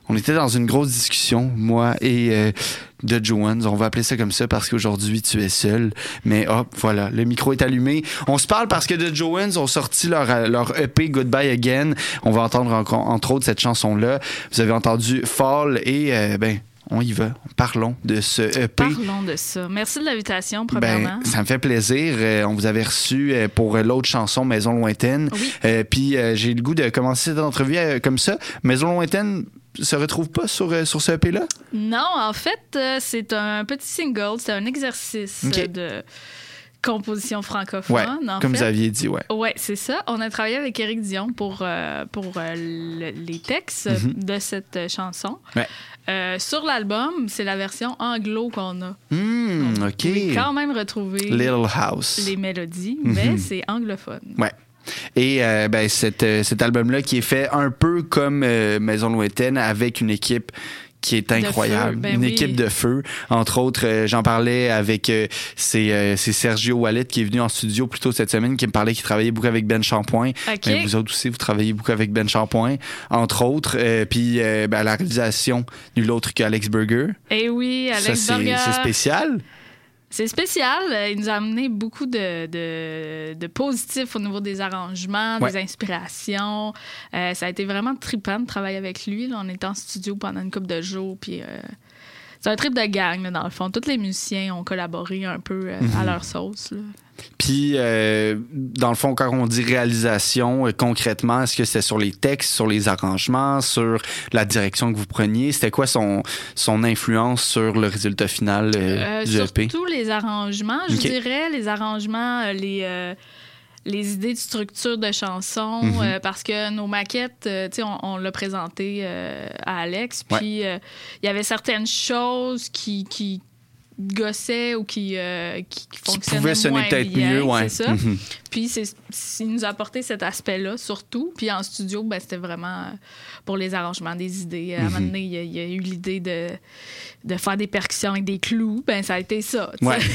on était dans une grosse discussion, moi et euh, The Joans. On va appeler ça comme ça parce qu'aujourd'hui, tu es seul. Mais hop, voilà, le micro est allumé. On se parle parce que The Joans ont sorti leur, leur E P Goodbye Again. On va entendre encore, entre autres cette chanson-là. Vous avez entendu Fall et euh, ben... on y va. Parlons de ce E P. Parlons de ça. Merci de l'invitation, premièrement. Ben, ça me fait plaisir. Euh, on vous avait reçu euh, pour l'autre chanson, Maison Lointaine. Oui. Euh, Puis euh, j'ai le goût de commencer cette entrevue euh, comme ça. Maison Lointaine se retrouve pas sur, euh, sur ce E P-là? Non, en fait, euh, c'est un petit single. C'est un exercice okay. de composition francophone. Ouais, en comme fait. vous aviez dit, ouais. Ouais, c'est ça. On a travaillé avec Éric Dion pour, euh, pour euh, le, les textes Mm-hmm. de cette chanson. Ouais. Euh, sur l'album, c'est la version anglo qu'on a. Mmh, Donc, OK. Vous pouvez quand même retrouver Little House. les mélodies, Mm-hmm. mais c'est anglophone. Ouais. Et euh, ben, cet, euh, cet album-là qui est fait un peu comme euh, Maison Lointaine avec une équipe qui est incroyable. Ben une oui. équipe de feu. Entre autres, euh, j'en parlais avec euh, c'est, euh, c'est Sergio Wallet qui est venu en studio plus tôt cette semaine, qui me parlait qu'il travaillait beaucoup avec Ben Champoint. OK. Ben, vous autres aussi, vous travaillez beaucoup avec Ben Champoint, entre autres. Euh, Puis euh, ben, la réalisation, nul autre qu'Alex Burger. Et oui, Alex Ça, c'est, Burger. c'est spécial. C'est spécial. Il nous a amené beaucoup de, de, de positifs au niveau des arrangements, Ouais. des inspirations. Euh, ça a été vraiment trippant de travailler avec lui. Là. On était en studio pendant une couple de jours. Puis, euh, c'est un trip de gang, là, dans le fond. Tous les musiciens ont collaboré un peu euh, Mm-hmm. à leur sauce. Là. Puis, euh, dans le fond, quand on dit réalisation, euh, concrètement, est-ce que c'était sur les textes, sur les arrangements, sur la direction que vous preniez? C'était quoi son, son influence sur le résultat final euh, Euh, du E P? surtout les arrangements, je OK. dirais. Les arrangements, euh, les... euh, les idées de structure de chansons, Mhm. euh, parce que nos maquettes, euh, tu sais, on, on l'a présenté euh, à Alex, puis euh, il y avait certaines choses qui, qui gossaient ou qui, euh, qui, qui fonctionnaient pouvaient sonner moins peut-être bien, mieux, ouais. c'est ça. Mhm. Puis c'est, c'est- il nous a apporté cet aspect-là, surtout. Puis en studio, ben, c'était vraiment euh, pour les arrangements, des idées. À un moment Mhm. donné, il y, a- il y a eu l'idée de, de faire des percussions avec des clous. Ben, ça a été ça, tu sais. Ouais.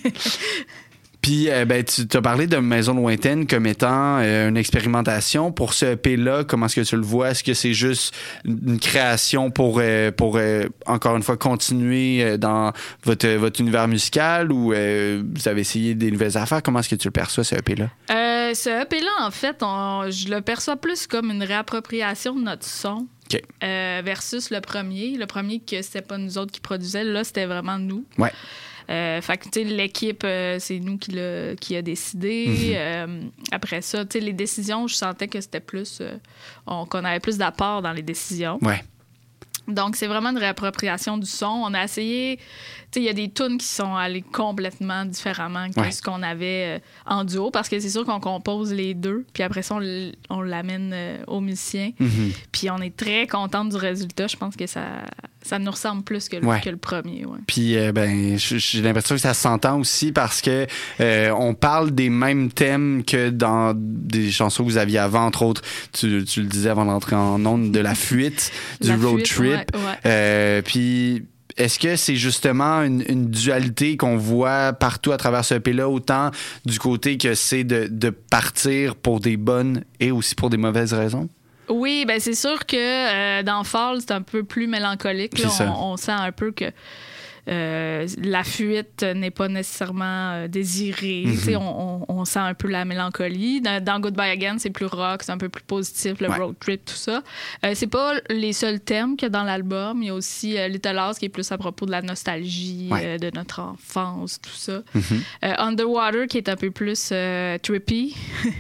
Puis, euh, ben, tu as parlé de Maison Lointaine comme étant euh, une expérimentation. Pour ce E P-là, comment est-ce que tu le vois? Est-ce que c'est juste une création pour, euh, pour euh, encore une fois, continuer euh, dans votre, votre univers musical ou euh, vous avez essayé des nouvelles affaires? Comment est-ce que tu le perçois, ce E P-là? Euh, ce E P-là, en fait, on- je le perçois plus comme une réappropriation de notre son. OK. Euh, versus le premier. Le premier, que c'était pas nous autres qui produisaient, là, c'était vraiment nous. Ouais. Euh, fait que, tu sais, l'équipe, euh, c'est nous qui l'a, qui a décidé. Mhm. Euh, après ça, tu sais, les décisions, je sentais que c'était plus... euh, on, qu'on avait plus d'apport dans les décisions. Ouais. Donc, c'est vraiment une réappropriation du son. On a essayé... Tu sais, il y a des tunes qui sont allées complètement différemment que Ouais. ce qu'on avait euh, en duo, parce que c'est sûr qu'on compose les deux, puis après ça, on, l- on l'amène euh, aux musiciens. Mhm. Puis on est très contente du résultat. Je pense que ça, ça nous ressemble plus que le, Ouais. que le premier. Ouais. Puis, euh, ben, j- j'ai l'impression que ça s'entend aussi parce que euh, on parle des mêmes thèmes que dans des chansons que vous aviez avant, entre autres, tu, tu le disais avant d'entrer en onde, de la fuite, du La road fuite, trip. ouais, ouais. Euh, puis, est-ce que c'est justement une, une dualité qu'on voit partout à travers ce E P-là, autant du côté que c'est de, de partir pour des bonnes et aussi pour des mauvaises raisons? Oui, ben c'est sûr que euh, dans Fall, c'est un peu plus mélancolique. Là. C'est ça. On, on sent un peu que euh, la fuite n'est pas nécessairement euh, désirée. Mhm. Tu sais, On, on, on sent un peu la mélancolie. Dans, dans Goodbye Again, c'est plus rock, c'est un peu plus positif, le Ouais. road trip, tout ça. Euh, c'est pas les seuls thèmes qu'il y a dans l'album. Il y a aussi euh, Little House qui est plus à propos de la nostalgie, Ouais. euh, de notre enfance, tout ça. Mhm. Euh, Underwater qui est un peu plus euh, trippy.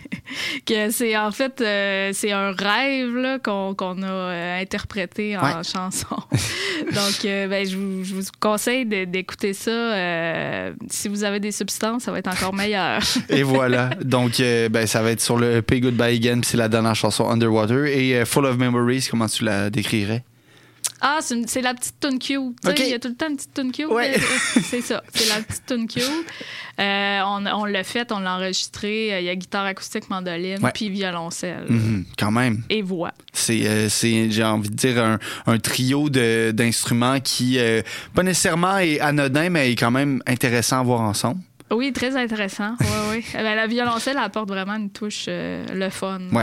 que c'est en fait euh, c'est un rêve là, qu'on, qu'on a euh, interprété en Ouais. chanson. Donc euh, ben, je, vous, je vous conseille de- d'écouter ça. Euh, si vous avez des substances, ça va être encore meilleur. Et voilà. Donc, euh, ben, ça va être sur le E P Goodbye Again, puis c'est la dernière chanson Underwater. Et euh, Full of Memories, comment tu la décrirais? Ah, c'est, une- c'est la petite tune cute. Tu sais, OK. Il y a tout le temps une petite tune cute. Ouais. Euh, C'est ça, c'est la petite tune cute. Euh, on, on l'a fait, on l'a enregistré. Euh, Il y a guitare acoustique, mandoline, Ouais. puis violoncelle. Mhm, quand même. Et voix. C'est, euh, c'est, j'ai envie de dire, un, un trio de, d'instruments qui, euh, pas nécessairement est anodin, mais est quand même intéressant à voir ensemble. Oui, très intéressant. Oui, oui. Ben, la violoncelle apporte vraiment une touche, euh, le fun. Ouais.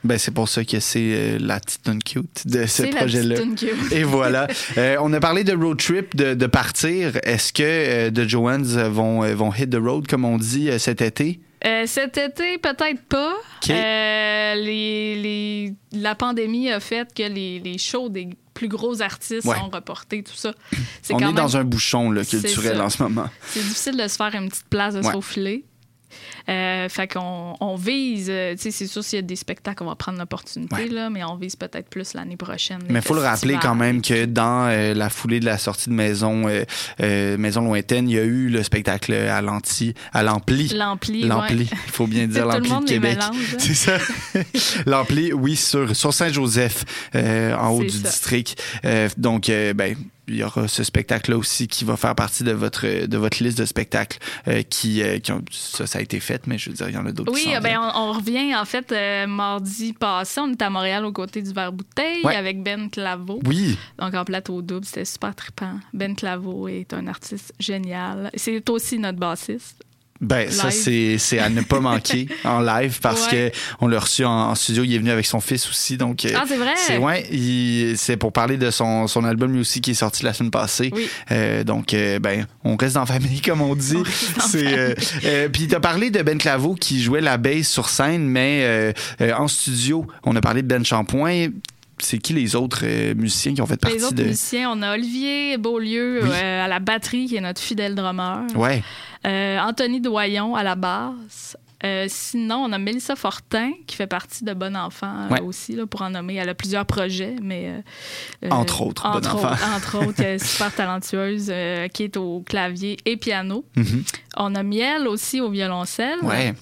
Ben, c'est pour ça que c'est euh, la petite tune cute de ce C'est projet-là. la petite tune cute. Et voilà. Euh, on a parlé de road trip, de, de partir. Est-ce que euh, The Joannes vont, euh, vont hit the road, comme on dit, euh, cet été? Euh, cet été, peut-être pas. Okay. Euh, les, les, la pandémie a fait que les, les shows des plus gros artistes Ouais. sont reportés, tout ça. C'est On quand est même... dans un bouchon là, C'est culturel ça. en ce moment. C'est difficile de se faire une petite place de se Ouais. faufiler. Euh, fait qu'on on vise, euh, tu sais, c'est sûr s'il y a des spectacles, on va prendre l'opportunité, Ouais. là, mais on vise peut-être plus l'année prochaine. Mais il faut le rappeler quand même que dans euh, la foulée de la sortie de Maison euh, euh, Maison Lointaine, il y a eu le spectacle à l'anti, à l'Ampli. L'Ampli, L'Ampli, ouais. il faut bien dire Tout le l'Ampli monde de les Québec. mélange, hein. C'est ça. L'Ampli, oui, sur, sur Saint-Joseph, euh, en haut C'est du ça. district. Euh, donc, euh, ben, il y aura ce spectacle-là aussi qui va faire partie de votre de votre liste de spectacles euh, qui, euh, qui ont, ça, ça a été fait, mais je veux dire, il y en a d'autres qui Oui, s'en ben viennent. on, on revient en fait euh, mardi passé, on était à Montréal aux côtés du Verre Bouteille Ouais. avec Ben Claveau. Oui. Donc en plateau double, c'était super trippant. Ben Claveau est un artiste génial. C'est aussi notre bassiste. Ben, ça, Live. c'est, c'est à ne pas manquer en live parce Ouais. que on l'a reçu en, en studio. Il est venu avec son fils aussi. Donc, euh, Ah, c'est vrai? C'est, ouais, il- c'est pour parler de son, son album lui aussi qui est sorti la semaine passée. Oui. Euh, donc, euh, ben, on reste dans la famille, comme on dit. C'est, euh, euh, puis, tu as parlé de Ben Claveau qui jouait la bass sur scène, mais euh, euh, en studio, on a parlé de Ben Shampoing. C'est qui les autres euh, musiciens qui ont fait partie Les autres de. musiciens, on a Olivier Beaulieu Oui. euh, à la batterie, qui est notre fidèle drummer. Ouais. Euh, Anthony Doyon à la basse. Euh, sinon, on a Mélissa Fortin, qui fait partie de Bon Enfant euh, Ouais. aussi, là, pour en nommer. Elle a plusieurs projets, mais... euh, Entre autres, Bon entre Enfant. autres, entre autres, elle est super talentueuse, euh, qui est au clavier et piano. Mhm. On a Miel aussi au violoncelle. Ouais.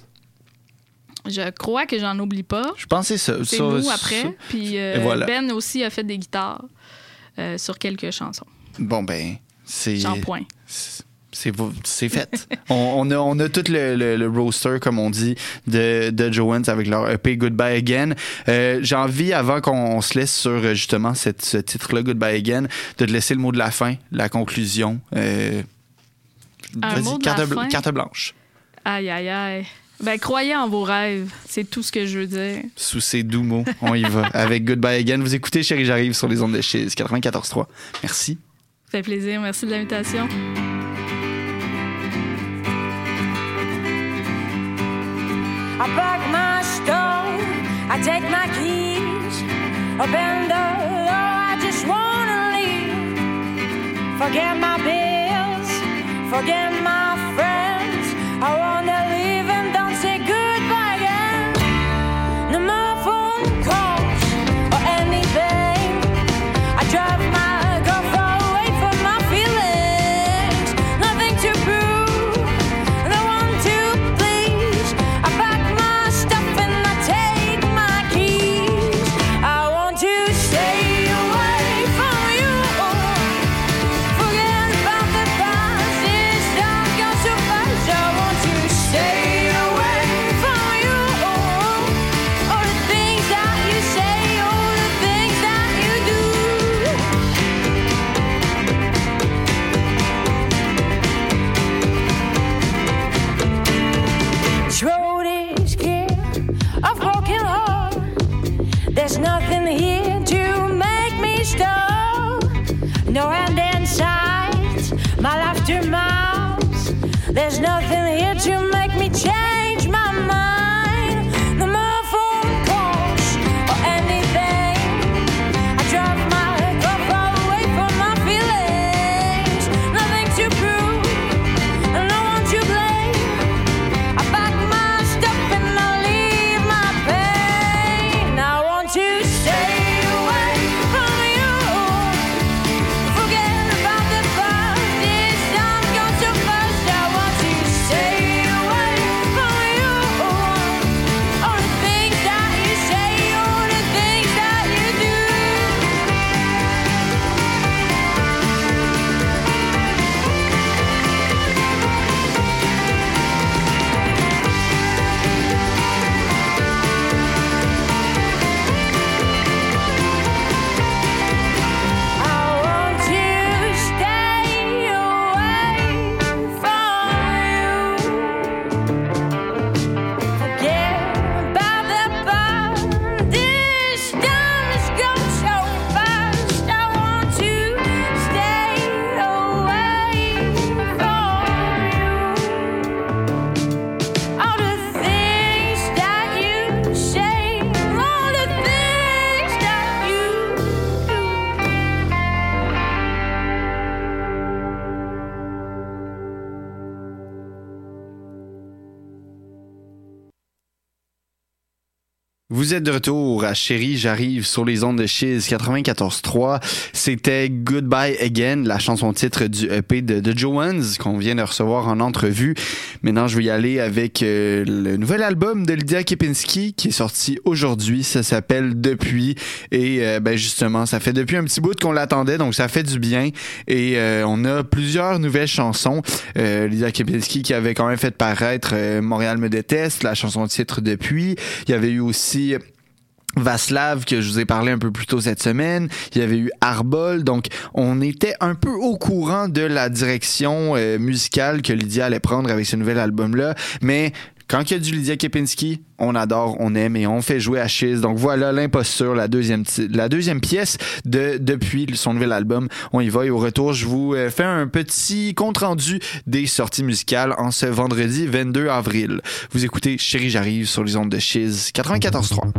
Je crois que j'en oublie pas. Je pensais ça. C'est ça, nous ça. après. Puis euh, Et voilà. Ben aussi a fait des guitares euh, sur quelques chansons. Bon, ben, c'est. Shampoing. C'est, c'est, c'est fait. on, on, a, on a tout le, le, le roster, comme on dit, de, de Joannes avec leur E P Goodbye Again. Euh, j'ai envie, avant qu'on se laisse sur justement cette, ce titre-là, Goodbye Again, de te laisser le mot de la fin, la conclusion. Euh, Un vas-y, mot de carte, la bl- fin? carte blanche. Aïe, aïe, aïe. Ben, croyez en vos rêves. C'est tout ce que je veux dire. Sous ces doux mots, on y va avec Goodbye Again. Vous écoutez Chérie J'arrive sur les ondes de Chiz quatre-vingt-quatorze trois. Merci. Ça fait plaisir. Merci de l'invitation. I pack my stove, I take my keys, I bend the law, I just wanna leave. Forget my bills, forget my friends, I wanna leave and don't say goodbye again. No more phone calls or anything, I drive my car far away from my feelings. Nothing to prove, no one to please. I pack my stuff and I take my keys. I want to stay away from you. Forget about the past, this time goes so fast. I want to stay away from you. All the things that you say, all the things that you do. This road is clear of broken heart. There's nothing here to make me stop. No end in sight, my laughter miles. There's nothing here to make me change my mind. No more phone calls or anything. I drive my car far away from my feelings. Nothing to prove, no one to blame. I pack my stuff and I leave my pain. I want to stay away from you. Forget about the past. This time goes so fast. I want to stay away from Vous êtes de retour à Chérie, j'arrive sur les ondes de Chiz quatre-vingt-quatorze trois. C'était Goodbye Again, la chanson titre du E P de The Joans qu'on vient de recevoir en entrevue. Maintenant, je vais y aller avec euh, le nouvel album de Lydia Kepinski qui est sorti aujourd'hui. Ça s'appelle Depuis et euh, ben justement, ça fait depuis un petit bout qu'on l'attendait, donc ça fait du bien. Et euh, on a plusieurs nouvelles chansons. Euh, Lydia Kepinski qui avait quand même fait paraître euh, Montréal me déteste, la chanson titre Depuis. Il y avait eu aussi Vaslav que je vous ai parlé un peu plus tôt cette semaine. Il y avait eu Arbol. Donc, on était un peu au courant de la direction euh, musicale que Lydia allait prendre avec ce nouvel album-là. Mais quand il y a du Lydia Kepinski, on adore, on aime et on fait jouer à Chiz. Donc voilà l'imposture, la deuxième la deuxième pièce de depuis son nouvel album. On y va et au retour, je vous fais un petit compte rendu des sorties musicales en ce vendredi vingt-deux avril. Vous écoutez Chérie, j'arrive sur les ondes de Chiz quatre-vingt-quatorze trois.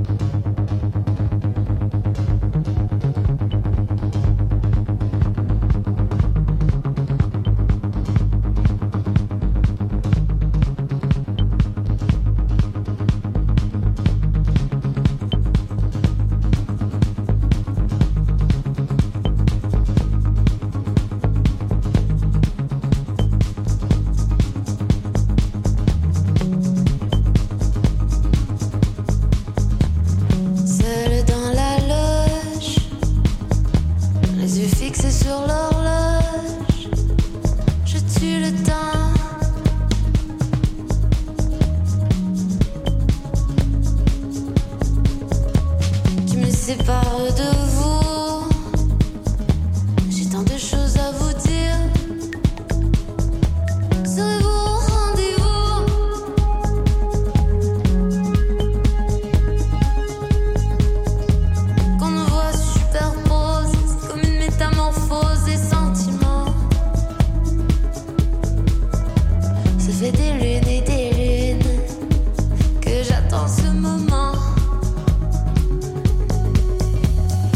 J'attends ce moment.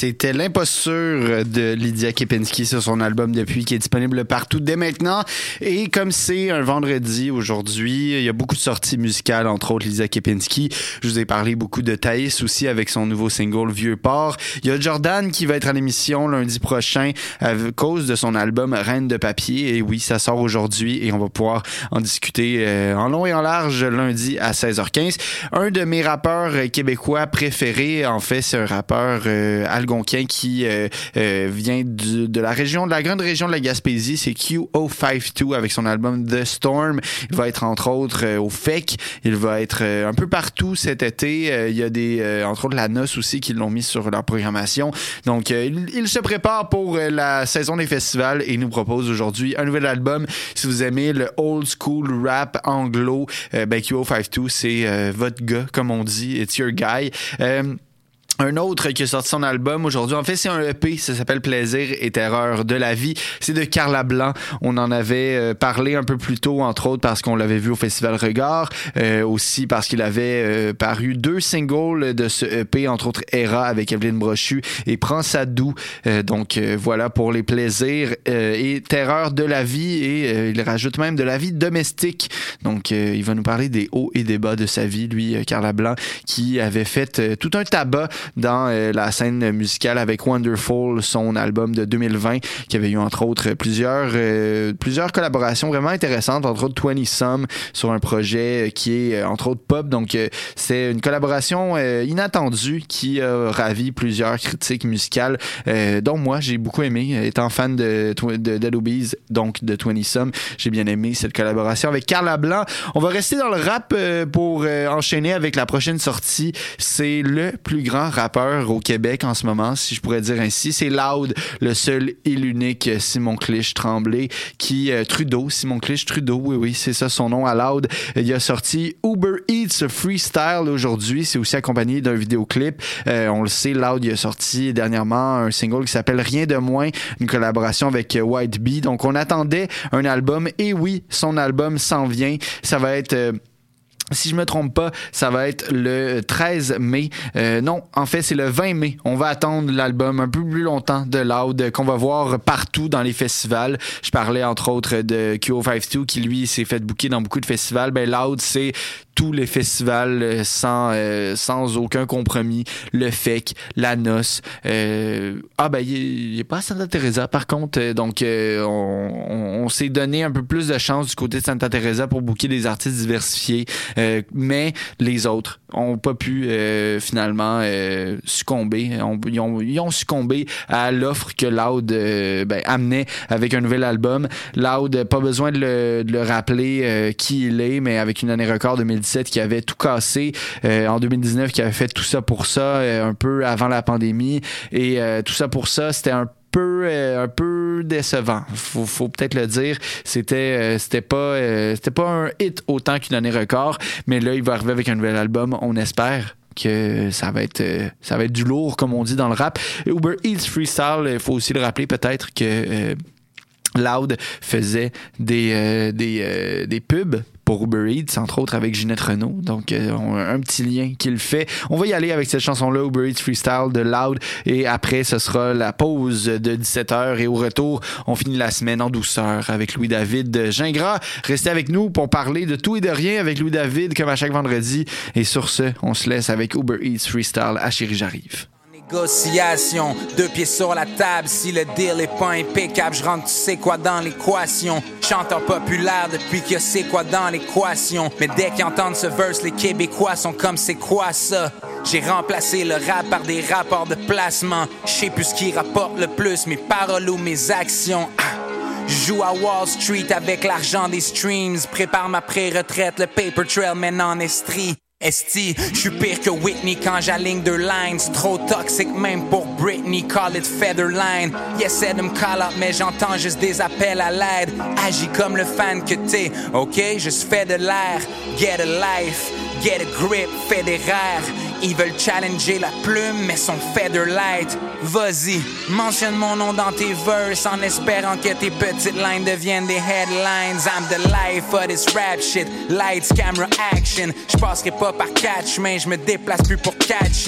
C'était l'imposture de Lydia Kepinski sur son album Depuis, qui est disponible partout dès maintenant. Et comme c'est un vendredi aujourd'hui, il y a beaucoup de sorties musicales, entre autres Lydia Kepinski. Je vous ai parlé beaucoup de Thaïs aussi avec son nouveau single Vieux Port. Il y a Jordan qui va être à l'émission lundi prochain à cause de son album Reine de papier. Et oui, ça sort aujourd'hui et on va pouvoir en discuter euh, en long et en large lundi à seize heures quinze. Un de mes rappeurs québécois préférés, en fait, c'est un rappeur euh, algonquin qui euh, euh, vient du, de la région, de la grande région de la Gaspésie. C'est Q zéro cinquante-deux avec son album The Storm. Il va être entre autres euh, au F E C. Il va être euh, un peu partout cet été. Euh, il y a des, euh, entre autres la Noce aussi qui l'ont mis sur leur programmation. Donc, euh, il, il se prépare pour euh, la saison des festivals et nous propose aujourd'hui un nouvel album. Si vous aimez le old school rap anglo, euh, ben Q zéro cinquante-deux, c'est euh, votre gars, comme on dit. It's your guy. Euh, Un autre qui a sorti son album aujourd'hui, en fait c'est un E P, ça s'appelle Plaisir et Terreur de la vie. C'est de Carla Blanc. On en avait euh, parlé un peu plus tôt, entre autres parce qu'on l'avait vu au Festival Regard, euh, aussi parce qu'il avait euh, paru deux singles de ce E P, entre autres Era avec Evelyne Brochu et Prends ça doux. Euh, donc euh, voilà pour les plaisirs euh, et terreurs de la vie, et euh, il rajoute même de la vie domestique. Donc euh, il va nous parler des hauts et des bas de sa vie, lui, euh, Carla Blanc, qui avait fait euh, tout un tabac dans euh, la scène musicale avec Wonderful, son album de deux mille vingt, qui avait eu entre autres plusieurs euh, plusieurs collaborations vraiment intéressantes, entre autres vingt Some sur un projet qui est euh, entre autres pop. Donc euh, c'est une collaboration euh, inattendue qui a ravi plusieurs critiques musicales, euh, dont moi j'ai beaucoup aimé, étant fan de, de Dead Obies, donc de vingt Some. J'ai bien aimé cette collaboration avec Carla Blanc. On va rester dans le rap euh, pour euh, enchaîner avec la prochaine sortie. C'est le plus grand rappeur au Québec en ce moment, si je pourrais dire ainsi. C'est Loud, le seul et l'unique Simon Clich Tremblay, qui euh, Trudeau, Simon Clich Trudeau, oui oui, c'est ça son nom à Loud. Il a sorti Uber Eats Freestyle aujourd'hui. C'est aussi accompagné d'un vidéoclip. Euh, on le sait, Loud il a sorti dernièrement un single qui s'appelle Rien de moins, une collaboration avec White Bee. Donc on attendait un album, et oui, son album s'en vient. Ça va être euh, si je me trompe pas, ça va être le treize mai. Euh, non, en fait, c'est le vingt mai. On va attendre l'album un peu plus longtemps de Loud, qu'on va voir partout dans les festivals. Je parlais entre autres de Q zéro cinquante-deux qui, lui, s'est fait booker dans beaucoup de festivals. Ben Loud, c'est tous les festivals sans euh, sans aucun compromis. Le F E C, la Noce. Euh, ah ben, il n'est pas à Santa Teresa, par contre. Euh, donc, euh, on, on, on s'est donné un peu plus de chance du côté de Santa Teresa pour booker des artistes diversifiés. Euh, mais les autres ont pas pu euh, finalement euh, succomber. On, ils, ont, ils ont succombé à l'offre que Loud euh, ben, amenait avec un nouvel album. Loud, pas besoin de le, de le rappeler euh, qui il est, mais avec une année record deux mille dix-sept qui avait tout cassé, euh, en deux mille dix-neuf qui avait fait tout ça pour ça, euh, un peu avant la pandémie, et euh, tout ça pour ça, c'était un peu euh, un peu décevant, faut faut peut-être le dire. C'était euh, c'était pas euh, c'était pas un hit autant qu'une année record, mais là il va arriver avec un nouvel album, on espère que ça va être euh, ça va être du lourd, comme on dit dans le rap. Uber Eats Freestyle, il faut aussi le rappeler peut-être que euh, Loud faisait des euh, des euh, des pubs pour Uber Eats, entre autres avec Ginette Renault. Donc, euh, on a un petit lien qu'il fait. On va y aller avec cette chanson-là, Uber Eats Freestyle de Loud. Et après, ce sera la pause de dix-sept heures. Et au retour, on finit la semaine en douceur avec Louis-David Gingras. Restez avec nous pour parler de tout et de rien avec Louis-David, comme à chaque vendredi. Et sur ce, on se laisse avec Uber Eats Freestyle à Chérie J'arrive. Négociation, deux pieds sur la table. Si le deal est pas impeccable, je rentre tu sais quoi dans l'équation. Chanteur populaire depuis que c'est quoi dans l'équation. Mais dès qu'ils entendent ce verse, les Québécois sont comme c'est quoi ça. J'ai remplacé le rap par des rapports de placement. Je sais plus ce qui rapporte le plus, mes paroles ou mes actions. Ah. Je joue à Wall Street avec l'argent des streams. Prépare ma pré-retraite, le paper trail mène en estrie. Esti, j'suis pire que Whitney quand j'aligne deux lines. Trop toxique même pour Britney, call it Featherline. Yes, de me call out, mais j'entends juste des appels à l'aide. Agis comme le fan que t'es, ok? Juste fais de l'air, get a life, get a grip, fédéraire. Ils veulent challenger la plume, mais sont featherlight. Vas-y, mentionne mon nom dans tes verses en espérant que tes petites lines deviennent des headlines. I'm the life of this rap shit, lights, camera, action. J'passerai pas par quatre chemins, j'me déplace plus pour quatre chiffres.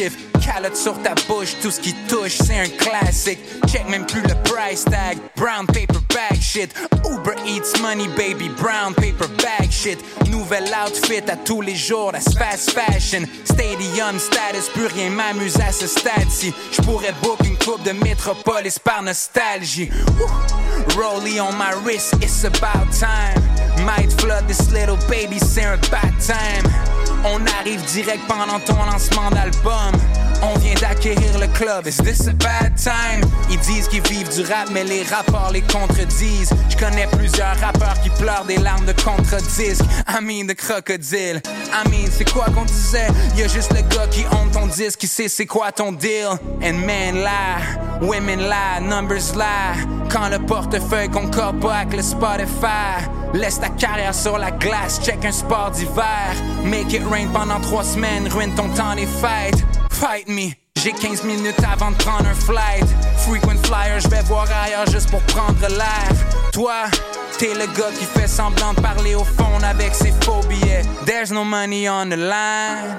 Calotte sur ta bouche, tout ce qui touche, c'est un classique. Check même plus le price tag. Brown paper bag shit. Uber Eats money, baby. Brown paper bag shit. Nouvel outfit à tous les jours, that's fast fashion. Stadium status, plus rien m'amuse à ce stade-ci. J'pourrais book une coupe de métropolis par nostalgie. Woo. Rollie on my wrist, it's about time. Might flood this little baby, c'est un bad time. On arrive direct pendant ton lancement d'album. On vient d'acquérir le club, is this a bad time? Ils disent qu'ils vivent du rap, mais les rapports les contredisent. Je connais plusieurs rappeurs qui pleurent des larmes de contre-disque. I mean de crocodile. I mean, c'est quoi qu'on disait? Y'a juste le gars qui honte ton disque, qui sait c'est quoi ton deal. And men là, women là, numbers là. Quand le portefeuille concorde pas avec le Spotify. Laisse ta carrière sur la glace, check un sport d'hiver. Make it rain pendant trois semaines, ruine ton temps des fêtes. Fight me, j'ai quinze minutes avant de prendre un flight. Frequent flyer, je vais voir ailleurs juste pour prendre l'air. Toi, t'es le gars qui fait semblant de parler au phone avec ses faux billets. There's no money on the line.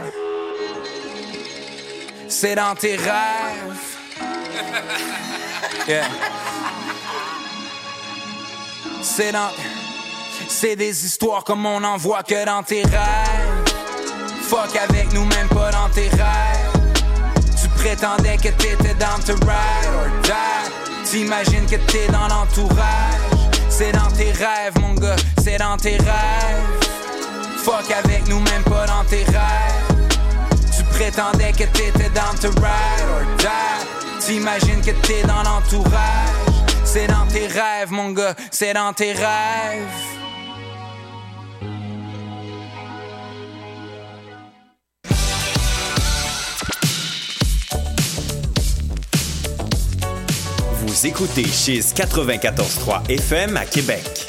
C'est dans tes rêves. Yeah. C'est dans... C'est des histoires comme on n'en voit que dans tes rêves. Fuck avec nous, même pas dans tes rêves. Tu prétendais que t'étais down to ride or die. T'imagines que t'es dans l'entourage. C'est dans tes rêves, mon gars, c'est dans tes rêves. Fuck avec nous, même pas dans tes rêves. Tu prétendais que t'étais down to ride or die. T'imagines que t'es dans l'entourage. C'est dans tes rêves, mon gars, c'est dans tes rêves. Vous écoutez Chiz quatre-vingt-quatorze trois F M à Québec.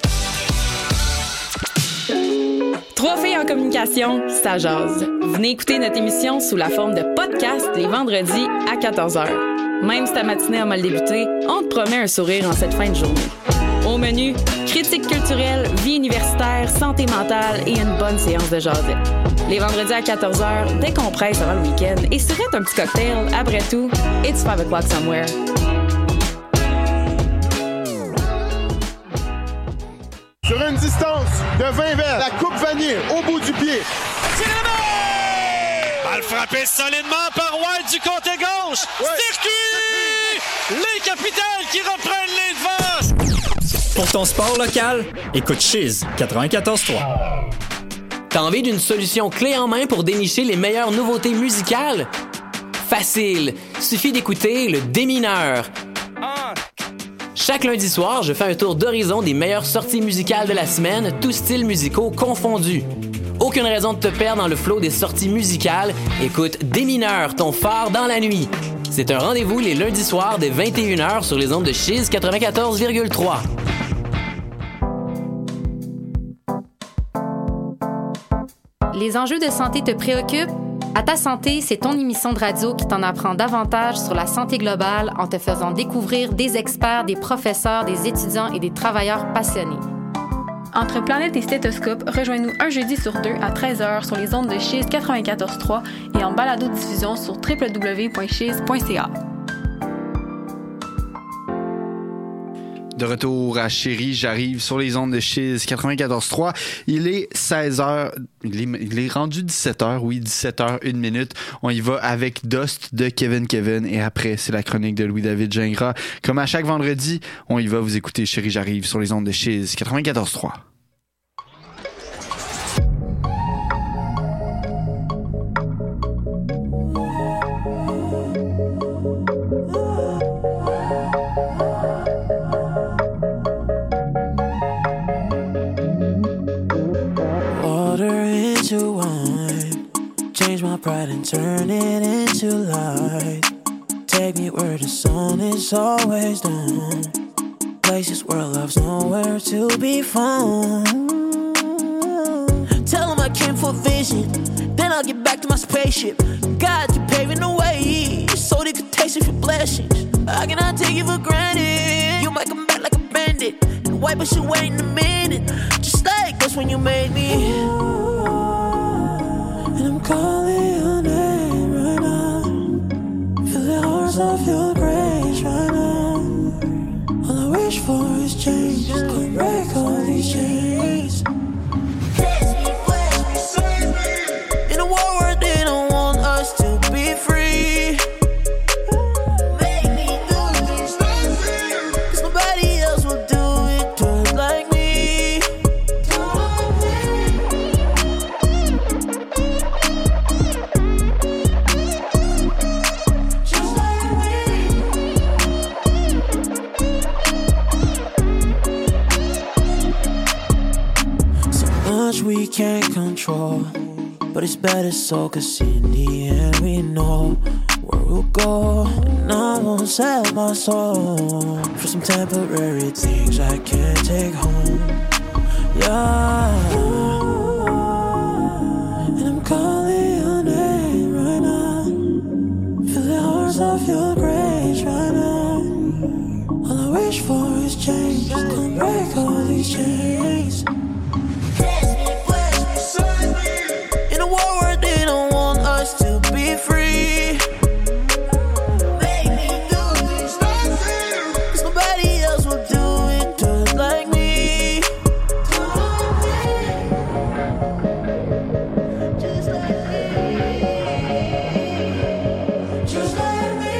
Trois filles en communication, ça jase. Venez écouter notre émission sous la forme de podcast les vendredis à quatorze heures. Même si ta matinée a mal débuté, on te promet un sourire en cette fin de journée. Au menu, critique culturelle, vie universitaire, santé mentale et une bonne séance de jasette. Les vendredis à quatorze heures, décompresse avant le week-end et surette un petit cocktail. Après tout, it's five o'clock somewhere. Sur une distance de vingt verres, la coupe vanille au bout du pied. Balle frappée solidement par White du côté gauche. Ouais. Circuit! Les capitales qui reprennent les devants. Pour ton sport local, écoute Chiz quatre-vingt-quatorze trois. T'as envie d'une solution clé en main pour dénicher les meilleures nouveautés musicales? Facile! Suffit d'écouter le Démineur. Chaque lundi soir, je fais un tour d'horizon des meilleures sorties musicales de la semaine, tous styles musicaux confondus. Aucune raison de te perdre dans le flot des sorties musicales. Écoute Démineur, ton phare dans la nuit. C'est un rendez-vous les lundis soirs dès vingt et une heures sur les ondes de Chiz quatre-vingt-quatorze virgule trois. Les enjeux de santé te préoccupent? À ta santé, c'est ton émission de radio qui t'en apprend davantage sur la santé globale en te faisant découvrir des experts, des professeurs, des étudiants et des travailleurs passionnés. Entre Planète et Stéthoscope, rejoins-nous un jeudi sur deux à treize heures sur les ondes de Chiz quatre-vingt-quatorze trois et en balado-diffusion sur w w w point chiz point c a. De retour à Chérie, j'arrive sur les ondes de Chiz quatre-vingt-quatorze trois. Il est seize heures. Il est, il est rendu dix-sept heures. Oui, dix-sept heures, une minute. On y va avec Dust de Kevin Kevin. Et après, c'est la chronique de Louis-David Gingras. Comme à chaque vendredi, on y va. Vous écoutez Chérie, j'arrive sur les ondes de Chiz quatre-vingt-quatorze trois. Pride and turn it into light. Take me where the sun is always down. Places where love's nowhere to be found. Tell them I came for a vision, then I'll get back to my spaceship. God, you're paving the way so they could taste of your blessings. I cannot take you for granted. You might come back like a bandit and wipe us away in a minute, just like us when you made me. And I'm calling your name right now. hours of your grace right now. All I wish for is change. Come break all these chains. In a world where they don't want us to be free. Make me do this, cause nobody else will do it just like me. Just like me. So much we can't control, but it's better so, cause in the end we know where we'll go. And I won't sell my soul for some temporary things I can't take home. Yeah. And I'm calling your name right now. Feel the hours of your grace right now. All I wish for is change. Come break all these chains. In a world where they don't want us to be free. Make me do this, cause nobody else will do it just like me. Just like me. Just like me.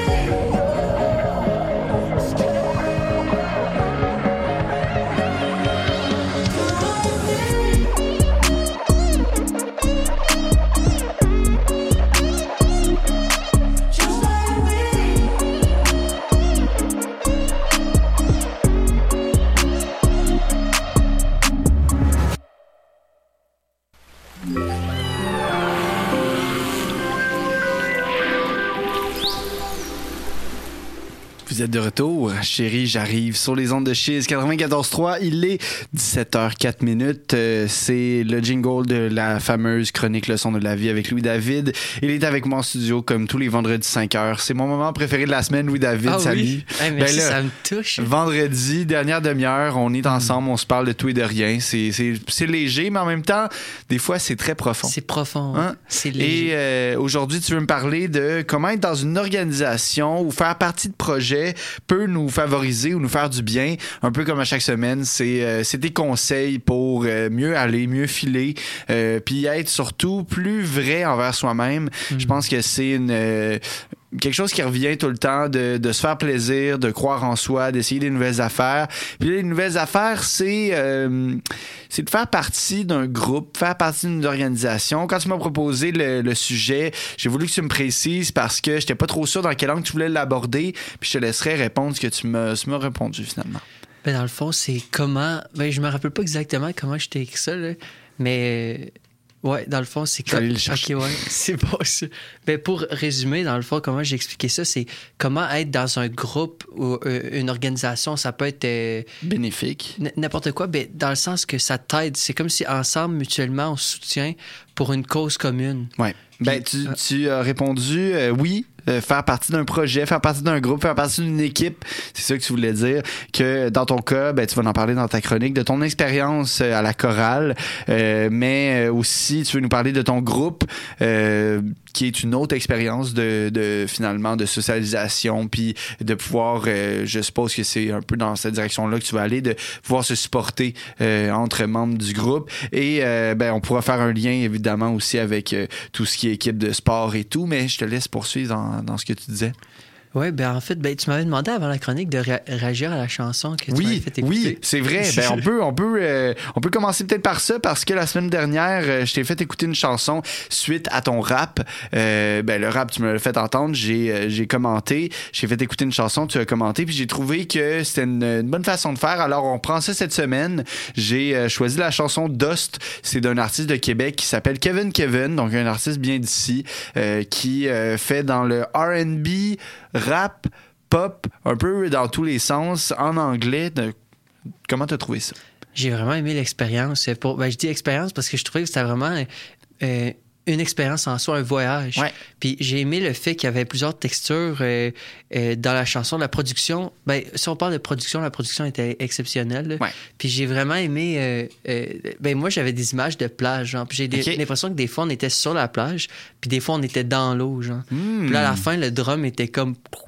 Vous êtes de retour, chérie, j'arrive sur les ondes de Chiz quatre-vingt-quatorze trois. Il est dix-sept heures quatre minutes. Euh, c'est le jingle de la fameuse chronique Leçon de la vie avec Louis-David. Il est avec moi en studio comme tous les vendredis cinq heures. C'est mon moment préféré de la semaine, Louis-David. Ah salut. oui? Hey, merci, ben là, ça me touche. Vendredi, dernière demi-heure, on est ensemble, on se parle de tout et de rien. C'est, c'est, c'est léger, mais en même temps, des fois, c'est très profond. C'est profond. Hein? C'est léger. Et euh, aujourd'hui, tu veux me parler de comment être dans une organisation ou faire partie de projets peut nous favoriser ou nous faire du bien. Un peu comme à chaque semaine, c'est, euh, c'est des conseils pour euh, mieux aller, mieux filer, euh, puis être surtout plus vrai envers soi-même. Mm. Je pense que c'est une... Euh, quelque chose qui revient tout le temps, de, de se faire plaisir, de croire en soi, d'essayer des nouvelles affaires. Puis là, les nouvelles affaires, c'est, euh, c'est de faire partie d'un groupe, faire partie d'une organisation. Quand tu m'as proposé le, le sujet, j'ai voulu que tu me précises parce que j'étais pas trop sûr dans quel angle tu voulais l'aborder, puis je te laisserai répondre ce que tu m'as, tu m'as répondu finalement. Ben dans le fond, c'est comment... Ben je me rappelle pas exactement comment je t'ai écrit ça, là, mais... Ouais, dans le fond, c'est comme... Ok, ouais, c'est bon ça. Ben, pour résumer, dans le fond, comment j'ai expliqué ça, c'est comment être dans un groupe ou euh, une organisation, ça peut être... Euh, bénéfique. N- n'importe quoi, ben, dans le sens que ça t'aide. C'est comme si ensemble, mutuellement, on se soutient pour une cause commune. Ouais. Ben, tu, tu as répondu euh, oui. Euh, faire partie d'un projet, faire partie d'un groupe, faire partie d'une équipe, c'est ça que tu voulais dire, que dans ton cas, ben, tu vas en parler dans ta chronique, de ton expérience à la chorale, euh, mais aussi tu veux nous parler de ton groupe, euh, qui est une autre expérience de, de finalement de socialisation, puis de pouvoir, euh, je suppose que c'est un peu dans cette direction-là que tu vas aller, de pouvoir se supporter euh, entre membres du groupe, et euh, ben, on pourra faire un lien évidemment aussi avec euh, tout ce qui est équipe de sport et tout, mais je te laisse poursuivre dans dans ce que tu disais. Oui, ben en fait, ben, tu m'avais demandé avant la chronique de ré- réagir à la chanson que tu oui, m'avais fait écouter. Oui, c'est vrai. Ben, on peut, on peut, euh, on peut commencer peut-être par ça parce que la semaine dernière, euh, je t'ai fait écouter une chanson suite à ton rap. Euh, ben, le rap, tu me l'as fait entendre, j'ai, euh, j'ai commenté, j'ai fait écouter une chanson, tu as commenté, puis j'ai trouvé que c'était une, une bonne façon de faire. Alors, on prend ça cette semaine. J'ai euh, choisi la chanson Dust. C'est d'un artiste de Québec qui s'appelle Kevin Kevin, donc un artiste bien d'ici, euh, qui euh, fait dans le R and B, rap, pop, un peu dans tous les sens, en anglais. De... Comment t'as trouvé ça? J'ai vraiment aimé l'expérience. Pour... Ben, je dis expérience parce que je trouvais que c'était vraiment euh, une expérience en soi, un voyage. Ouais. Puis j'ai aimé le fait qu'il y avait plusieurs textures euh, euh, dans la chanson. La production, ben, si on parle de production, la production était exceptionnelle. Ouais. Puis j'ai vraiment aimé... Euh, euh, ben, moi, j'avais des images de plage. Genre. Puis j'ai des, okay. l'impression que des fois, on était sur la plage, puis des fois, on était dans l'eau. Genre. Mm. Puis là, à la fin, le drum était comme...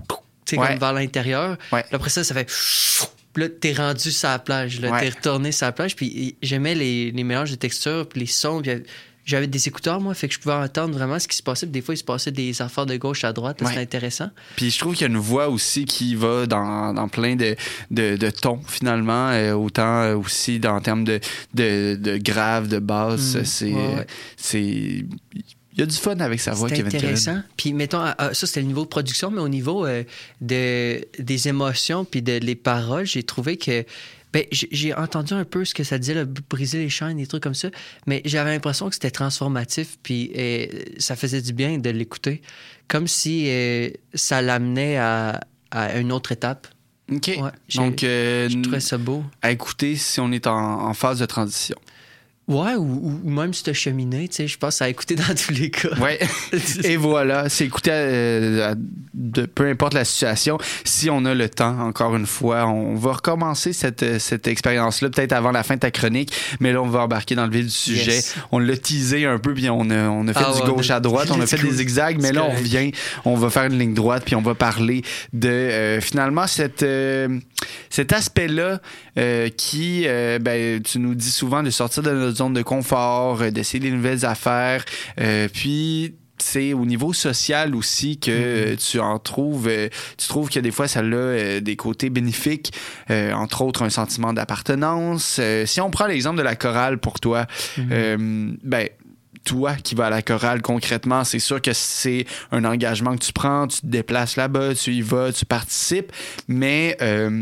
tu sais, Ouais. comme vers l'intérieur. Ouais. Puis après ça, ça fait... Puis là, t'es rendu sur la plage. Là, Ouais. T'es retourné sur la plage. Puis j'aimais les, les mélanges de textures, puis les sons. Puis j'avais des écouteurs, moi, fait que je pouvais entendre vraiment ce qui se passait. Puis des fois, il se passait des affaires de gauche à droite. Là, Ouais. C'était intéressant. Puis je trouve qu'il y a une voix aussi qui va dans, dans plein de, de, de tons, finalement. Euh, autant euh, aussi dans, en termes de, de, de grave, de basse. Mm. C'est, Ouais, ouais. c'est... Il y a du fun avec sa voix, C'est Kevin intéressant. Kellen. Puis, mettons, à- à- ça, c'était le niveau de production, mais au niveau euh, de, des émotions puis de les paroles, j'ai trouvé que. Ben, j'ai j'ai entendu un peu ce que ça disait, là, briser les chaînes, des trucs comme ça, mais j'avais l'impression que c'était transformatif, puis euh, ça faisait du bien de l'écouter, comme si euh, ça l'amenait à, à une autre étape. OK. Ouais, j'ai- Donc, euh, je trouvais ça beau. à écouter si on est en, en phase de transition. Ouais, ou, ou même si t'as cheminé, tu sais, je pense à écouter dans tous les cas. Ouais. Et voilà, c'est écouter euh, à- de peu importe la situation. Si on a le temps, encore une fois, on va recommencer cette, cette expérience-là, peut-être avant la fin de ta chronique, mais là, on va embarquer dans le vif du sujet. Yes. On l'a teasé un peu, puis on a, on a fait Ah du ouais, gauche à droite, on a let's fait go. des zigzags, mais C'est là, on correct. revient, on va faire une ligne droite, puis on va parler de, euh, finalement, cette, euh, cet aspect-là euh, qui, euh, ben, tu nous dis souvent de sortir de notre zone de confort, euh, d'essayer des nouvelles affaires, euh, puis c'est au niveau social aussi que euh, tu en trouves, euh, tu trouves que des fois ça a euh, des côtés bénéfiques, euh, entre autres un sentiment d'appartenance. Euh, si on prend l'exemple de la chorale pour toi, Mm-hmm. euh, ben toi qui vas à la chorale concrètement, c'est sûr que c'est un engagement que tu prends, tu te déplaces là-bas, tu y vas, tu participes, mais euh,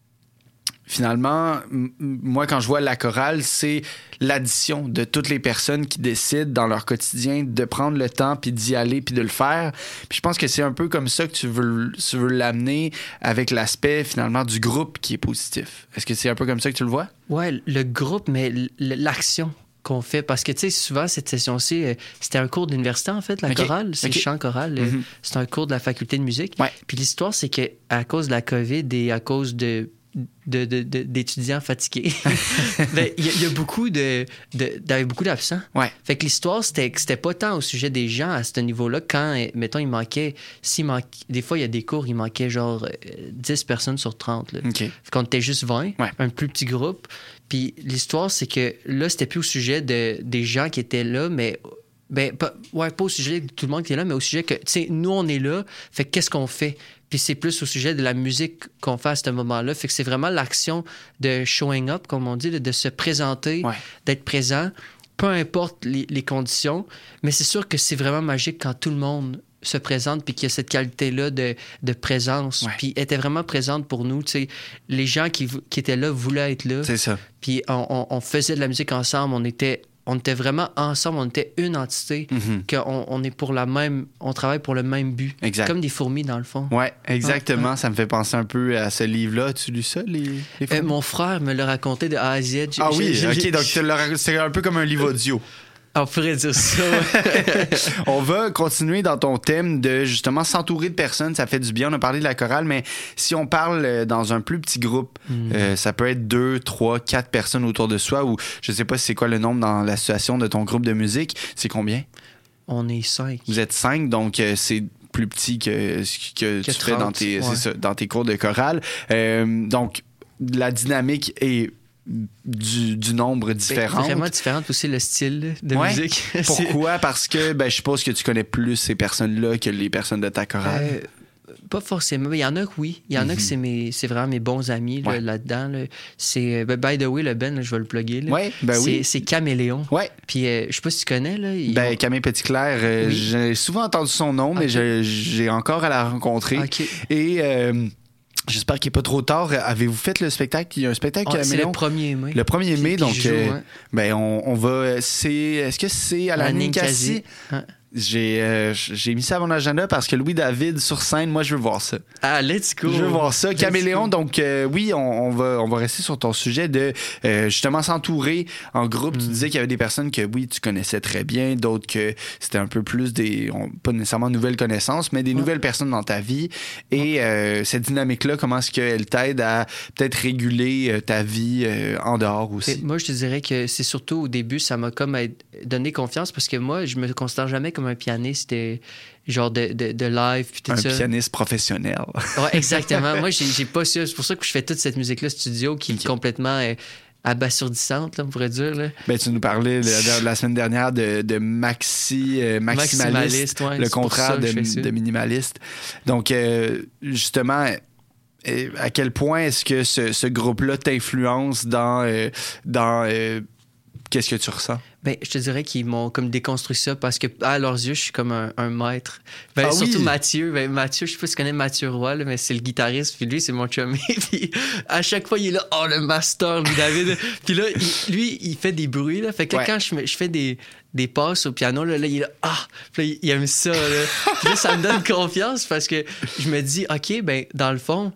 finalement, m- moi, quand je vois la chorale, c'est l'addition de toutes les personnes qui décident dans leur quotidien de prendre le temps, puis d'y aller, puis de le faire. Puis je pense que c'est un peu comme ça que tu veux, tu veux l'amener avec l'aspect, finalement, du groupe qui est positif. Est-ce que c'est un peu comme ça que tu le vois? Ouais, le groupe, mais l- l'action qu'on fait. Parce que, tu sais, souvent, cette session-ci, euh, c'était un cours d'université, en fait, la Ok. chorale. C'est Ok. le chant choral. euh, Mhm. C'est un cours de la faculté de musique. Ouais. Puis l'histoire, c'est qu'à cause de la COVID et à cause de de, de, de- d'étudiants fatigués. Ben, il y, a- il y a beaucoup de, de d'avait beaucoup d'absents. Ouais. Fait que l'histoire, c'était que c'était pas tant au sujet des gens à ce niveau-là. Quand, euh, mettons, il manquait, s'il manquait, des fois, il y a des cours, il manquait genre euh, dix personnes sur trente. Là. OK. Fait qu'on était juste vingt, Ouais. un plus petit groupe. Puis l'histoire, c'est que là, c'était plus au sujet de, des gens qui étaient là, mais ben, pas, ouais, pas au sujet de tout le monde qui est là, mais au sujet que, tu sais, nous, on est là, fait que qu'est-ce qu'on fait? Puis c'est plus au sujet de la musique qu'on fait à ce moment-là. Fait que c'est vraiment l'action de showing up, comme on dit, de, de se présenter, Ouais. d'être présent, peu importe les, les conditions. Mais c'est sûr que c'est vraiment magique quand tout le monde se présente puis qu'il y a cette qualité-là de, de présence. Ouais. Puis elle était vraiment présente pour nous. Tu sais, les gens qui, qui étaient là voulaient être là. C'est ça. Puis on, on- on faisait de la musique ensemble. On était, on était vraiment ensemble. On était une entité. Mhm. Qu'on on est pour la même... On travaille pour le même but. Exact. Comme des fourmis, dans le fond. Ouais, exactement. Ça me fait penser un peu à ce livre-là. As-tu lu ça, les, les Euh, fourmis? mon frère me l'a raconté de A à Z. J'ai- Ah oui, j'ai- OK. j'ai- Donc, tu l'as- c'est un peu comme un livre audio. On pourrait dire ça. ouais. On va continuer dans ton thème de justement s'entourer de personnes, ça fait du bien. On a parlé de la chorale, mais si on parle euh, dans un plus petit groupe, Mm. euh, ça peut être deux, trois, quatre personnes autour de soi, ou je sais pas c'est quoi le nombre dans l'association de ton groupe de musique. C'est combien? On est cinq. Vous êtes cinq, donc euh, c'est plus petit que ce que, Que tu fais dans trente, tes, ouais. c'est ça, dans tes cours de chorale. Euh, donc, la dynamique est du, du nombre Ben, différent. vraiment différente aussi le style de Ouais. musique. C'est- Pourquoi? Parce que ben, je suppose que tu connais plus ces personnes-là que les personnes de ta chorale. Euh, pas forcément. Il y en a que oui. Il y en a que c'est mes, c'est vraiment mes bons amis là, Ouais. là-dedans. là. C'est, euh, ben, by the way, le Ben, là, je vais le plugger. là. Ouais, ben c'est, oui. c'est Caméléon. Ouais. Puis euh, je sais pas si tu connais. Là, ils Ben, ont- Camille Petitclerc, euh, Oui. j'ai souvent entendu son nom, mais Ok. je- j'ai encore à la rencontrer. Ok. Et euh, j'espère qu'il n'est pas trop tard. Avez-vous fait le spectacle? Il y a un spectacle Ah, c'est Caméléon? le premier mai. Le premier Puis- mai, puis donc je joue, euh, hein. ben on, on va. C'est, est-ce que c'est à la À Ninkasi? Ninkasi. Hein. J'ai, euh, j'ai mis ça à mon agenda parce que Louis David sur scène, moi je veux voir ça. Ah, let's go. Je veux voir ça. Let's Caméléon, go. donc euh, oui, on, on va, on va rester sur ton sujet de euh, justement s'entourer en groupe. Mm. Tu disais qu'il y avait des personnes que oui, tu connaissais très bien, d'autres que c'était un peu plus des, on- pas nécessairement de nouvelles connaissances, mais des nouvelles personnes dans ta vie. Et euh, cette dynamique-là, comment est-ce qu'elle t'aide à peut-être réguler euh, ta vie euh, en dehors aussi? Et moi, je te dirais que c'est surtout au début, ça m'a comme aid- donné confiance parce que moi, je me considère jamais comme comme un pianiste euh, genre de, de, de live puis tout un ça. Un pianiste professionnel. Ouais, exactement. Moi, j'ai, j'ai pas ça. C'est pour ça que je fais toute cette musique-là studio qui okay. est complètement euh, abasourdissante, là, on pourrait dire. Là. Ben, tu nous parlais la, la semaine dernière de, de maxi, euh, maximaliste, maximaliste ouais, le contraire de, de minimaliste. Donc, euh, justement... à quel point est-ce que ce, ce groupe-là t'influence dans, euh, dans euh, qu'est-ce que tu ressens? Ben, je te dirais qu'ils m'ont comme déconstruit ça parce que à leurs yeux, je suis comme un, un maître. Ben, ah surtout oui? Mathieu. Ben, Mathieu, je sais pas si tu connais Mathieu Roy, là, mais c'est le guitariste. Puis lui, c'est mon chumé. Puis à chaque fois, il est là, oh, le master, lui, David. Puis là, il, lui, il fait des bruits. Là. Fait que ouais. quand je, je fais des, des passes au piano, là, là il est là, ah, puis là, il aime ça. Là. Puis là, ça me donne confiance parce que je me dis, OK, ben, dans le fond,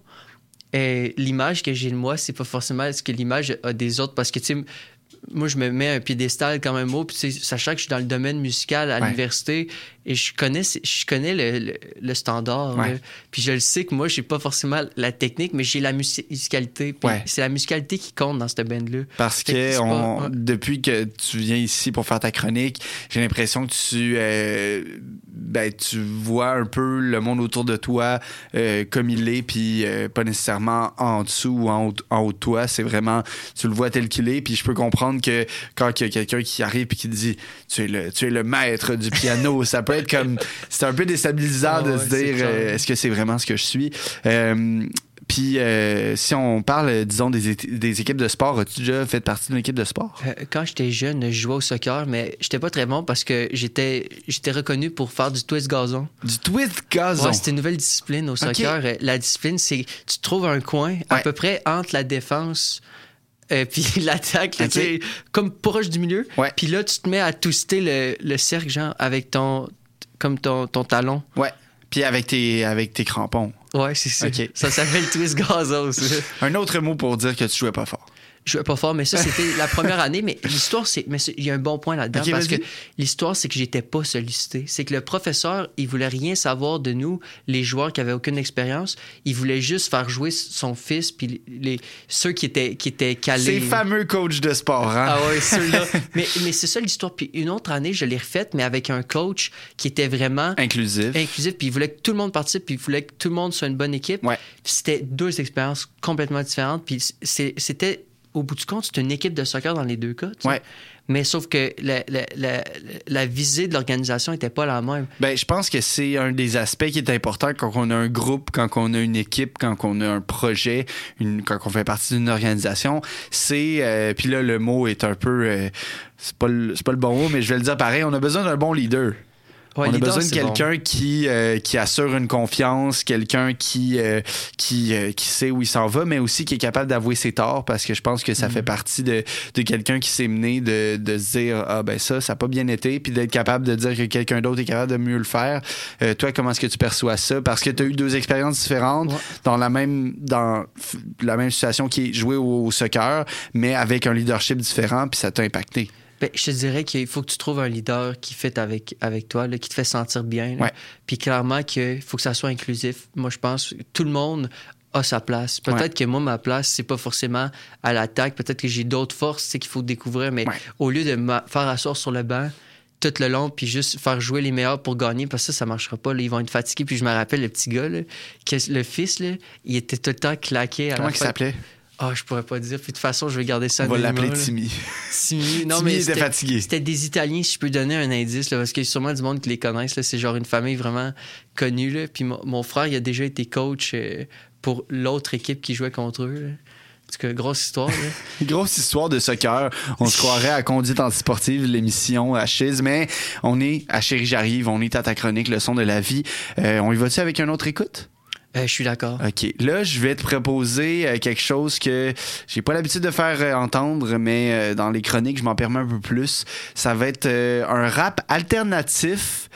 euh, l'image que j'ai de moi, c'est pas forcément ce que l'image a des autres parce que, tu sais, moi, je me mets un piédestal quand même haut, puis sachant que je suis dans le domaine musical à ouais. l'université, et je connais, je connais le, le, le standard. Ouais. Puis je le sais que moi, j'ai pas forcément la technique, mais j'ai la musicalité. Puis ouais. c'est la musicalité qui compte dans cette band-là. Parce fait que, que on, pas, ouais. depuis que tu viens ici pour faire ta chronique, j'ai l'impression que tu, euh, ben, tu vois un peu le monde autour de toi euh, comme il est, puis euh, pas nécessairement en dessous ou en haut, en haut de toi. C'est vraiment, tu le vois tel qu'il est, puis je peux comprendre que quand il y a quelqu'un qui arrive et qui dit tu es le, tu es le maître du piano, ça peut être comme, c'est un peu déstabilisant oh, de ouais, se dire euh, est-ce que c'est vraiment ce que je suis. Euh, Puis, euh, si on parle, disons, des, des équipes de sport, as-tu déjà fait partie d'une équipe de sport? Euh, quand j'étais jeune, je jouais au soccer, mais j'étais pas très bon parce que j'étais, j'étais reconnu pour faire du twist gazon. Du twist gazon? Ouais, c'était une nouvelle discipline au soccer. Okay. La discipline, c'est tu trouves un coin ouais. à peu près entre la défense euh, puis l'attaque, là, okay. comme proche du milieu. Ouais. Puis là, tu te mets à twister le, le cercle, genre, avec ton, comme ton, ton talon. Ouais. Puis avec tes, avec tes crampons. Ouais, c'est ça. Okay. Ça s'appelle twist gazon, ça. Un autre mot pour dire que tu jouais pas fort. Je jouais pas fort, mais ça, c'était la première année. Mais l'histoire, c'est. Mais il y a un bon point là-dedans. Okay, parce vas-y. que l'histoire, c'est que j'étais pas sollicité. C'est que le professeur, il voulait rien savoir de nous, les joueurs qui avaient aucune expérience. Il voulait juste faire jouer son fils, puis les, ceux qui étaient, qui étaient calés. Ces fameux coachs de sport, hein? Ah oui, ceux-là. mais, mais c'est ça l'histoire. Puis une autre année, je l'ai refaite, mais avec un coach qui était vraiment. Inclusif. Inclusif, puis il voulait que tout le monde participe, puis il voulait que tout le monde soit une bonne équipe. Ouais. Puis c'était deux expériences complètement différentes. Puis c'est, c'était. Au bout du compte, c'est une équipe de soccer dans les deux cas. Tu sais. Ouais. Mais sauf que la, la, la, la visée de l'organisation n'était pas la même. Ben, je pense que c'est un des aspects qui est important quand on a un groupe, quand on a une équipe, quand on a un projet, une, quand on fait partie d'une organisation. C'est, euh, puis là, le mot est un peu... Euh, c'est, pas le, c'est pas le bon mot, mais je vais le dire pareil. On a besoin d'un bon leader. Ouais, on a leader, besoin de quelqu'un bon. qui, euh, qui assure une confiance, quelqu'un qui, euh, qui, euh, qui sait où il s'en va, mais aussi qui est capable d'avouer ses torts, parce que je pense que ça mm-hmm. fait partie de, de quelqu'un qui s'est mené de, de se dire « Ah ben ça, ça n'a pas bien été », puis d'être capable de dire que quelqu'un d'autre est capable de mieux le faire. Euh, toi, comment est-ce que tu perçois ça? Parce que tu as eu deux expériences différentes ouais. dans, la même, dans la même situation qui est jouer au, au soccer, mais avec un leadership différent, puis ça t'a impacté. Ben, je te dirais qu'il faut que tu trouves un leader qui fait avec, avec toi, là, qui te fait sentir bien. Là. Ouais. Puis clairement qu'il faut que ça soit inclusif. Moi, je pense que tout le monde a sa place. Peut-être ouais. que moi, ma place, c'est pas forcément à l'attaque. Peut-être que j'ai d'autres forces c'est qu'il faut découvrir. Mais ouais. au lieu de me faire asseoir sur le banc tout le long puis juste faire jouer les meilleurs pour gagner, parce que ça, ça marchera pas. Là, ils vont être fatigués. Puis je me rappelle, le petit gars, là, que le fils, là, il était tout le temps claqué. À Comment la il s'appelait? Ah, oh, je pourrais pas dire. Puis de toute façon, je vais garder ça. On va l'appeler Timmy. Timmy. Non, Timmy mais était c'était, fatigué. C'était des Italiens, si je peux donner un indice, là, parce qu'il y a sûrement du monde qui les connaissent. Là, c'est genre une famille vraiment connue. Là. Puis mon, mon frère, il a déjà été coach euh, pour l'autre équipe qui jouait contre eux. Là. En tout cas, grosse histoire. Là. Grosse histoire de soccer. On se croirait à Conduite Antisportive, l'émission à Chiz, mais on est à Chérie J'arrive, on est à ta chronique, le son de la vie. Euh, on y va-tu avec une autre écoute? Euh, je suis d'accord. OK. Là, je vais te proposer euh, quelque chose que j'ai pas l'habitude de faire euh, entendre, mais euh, dans les chroniques, je m'en permets un peu plus. Ça va être euh, un rap alternatif.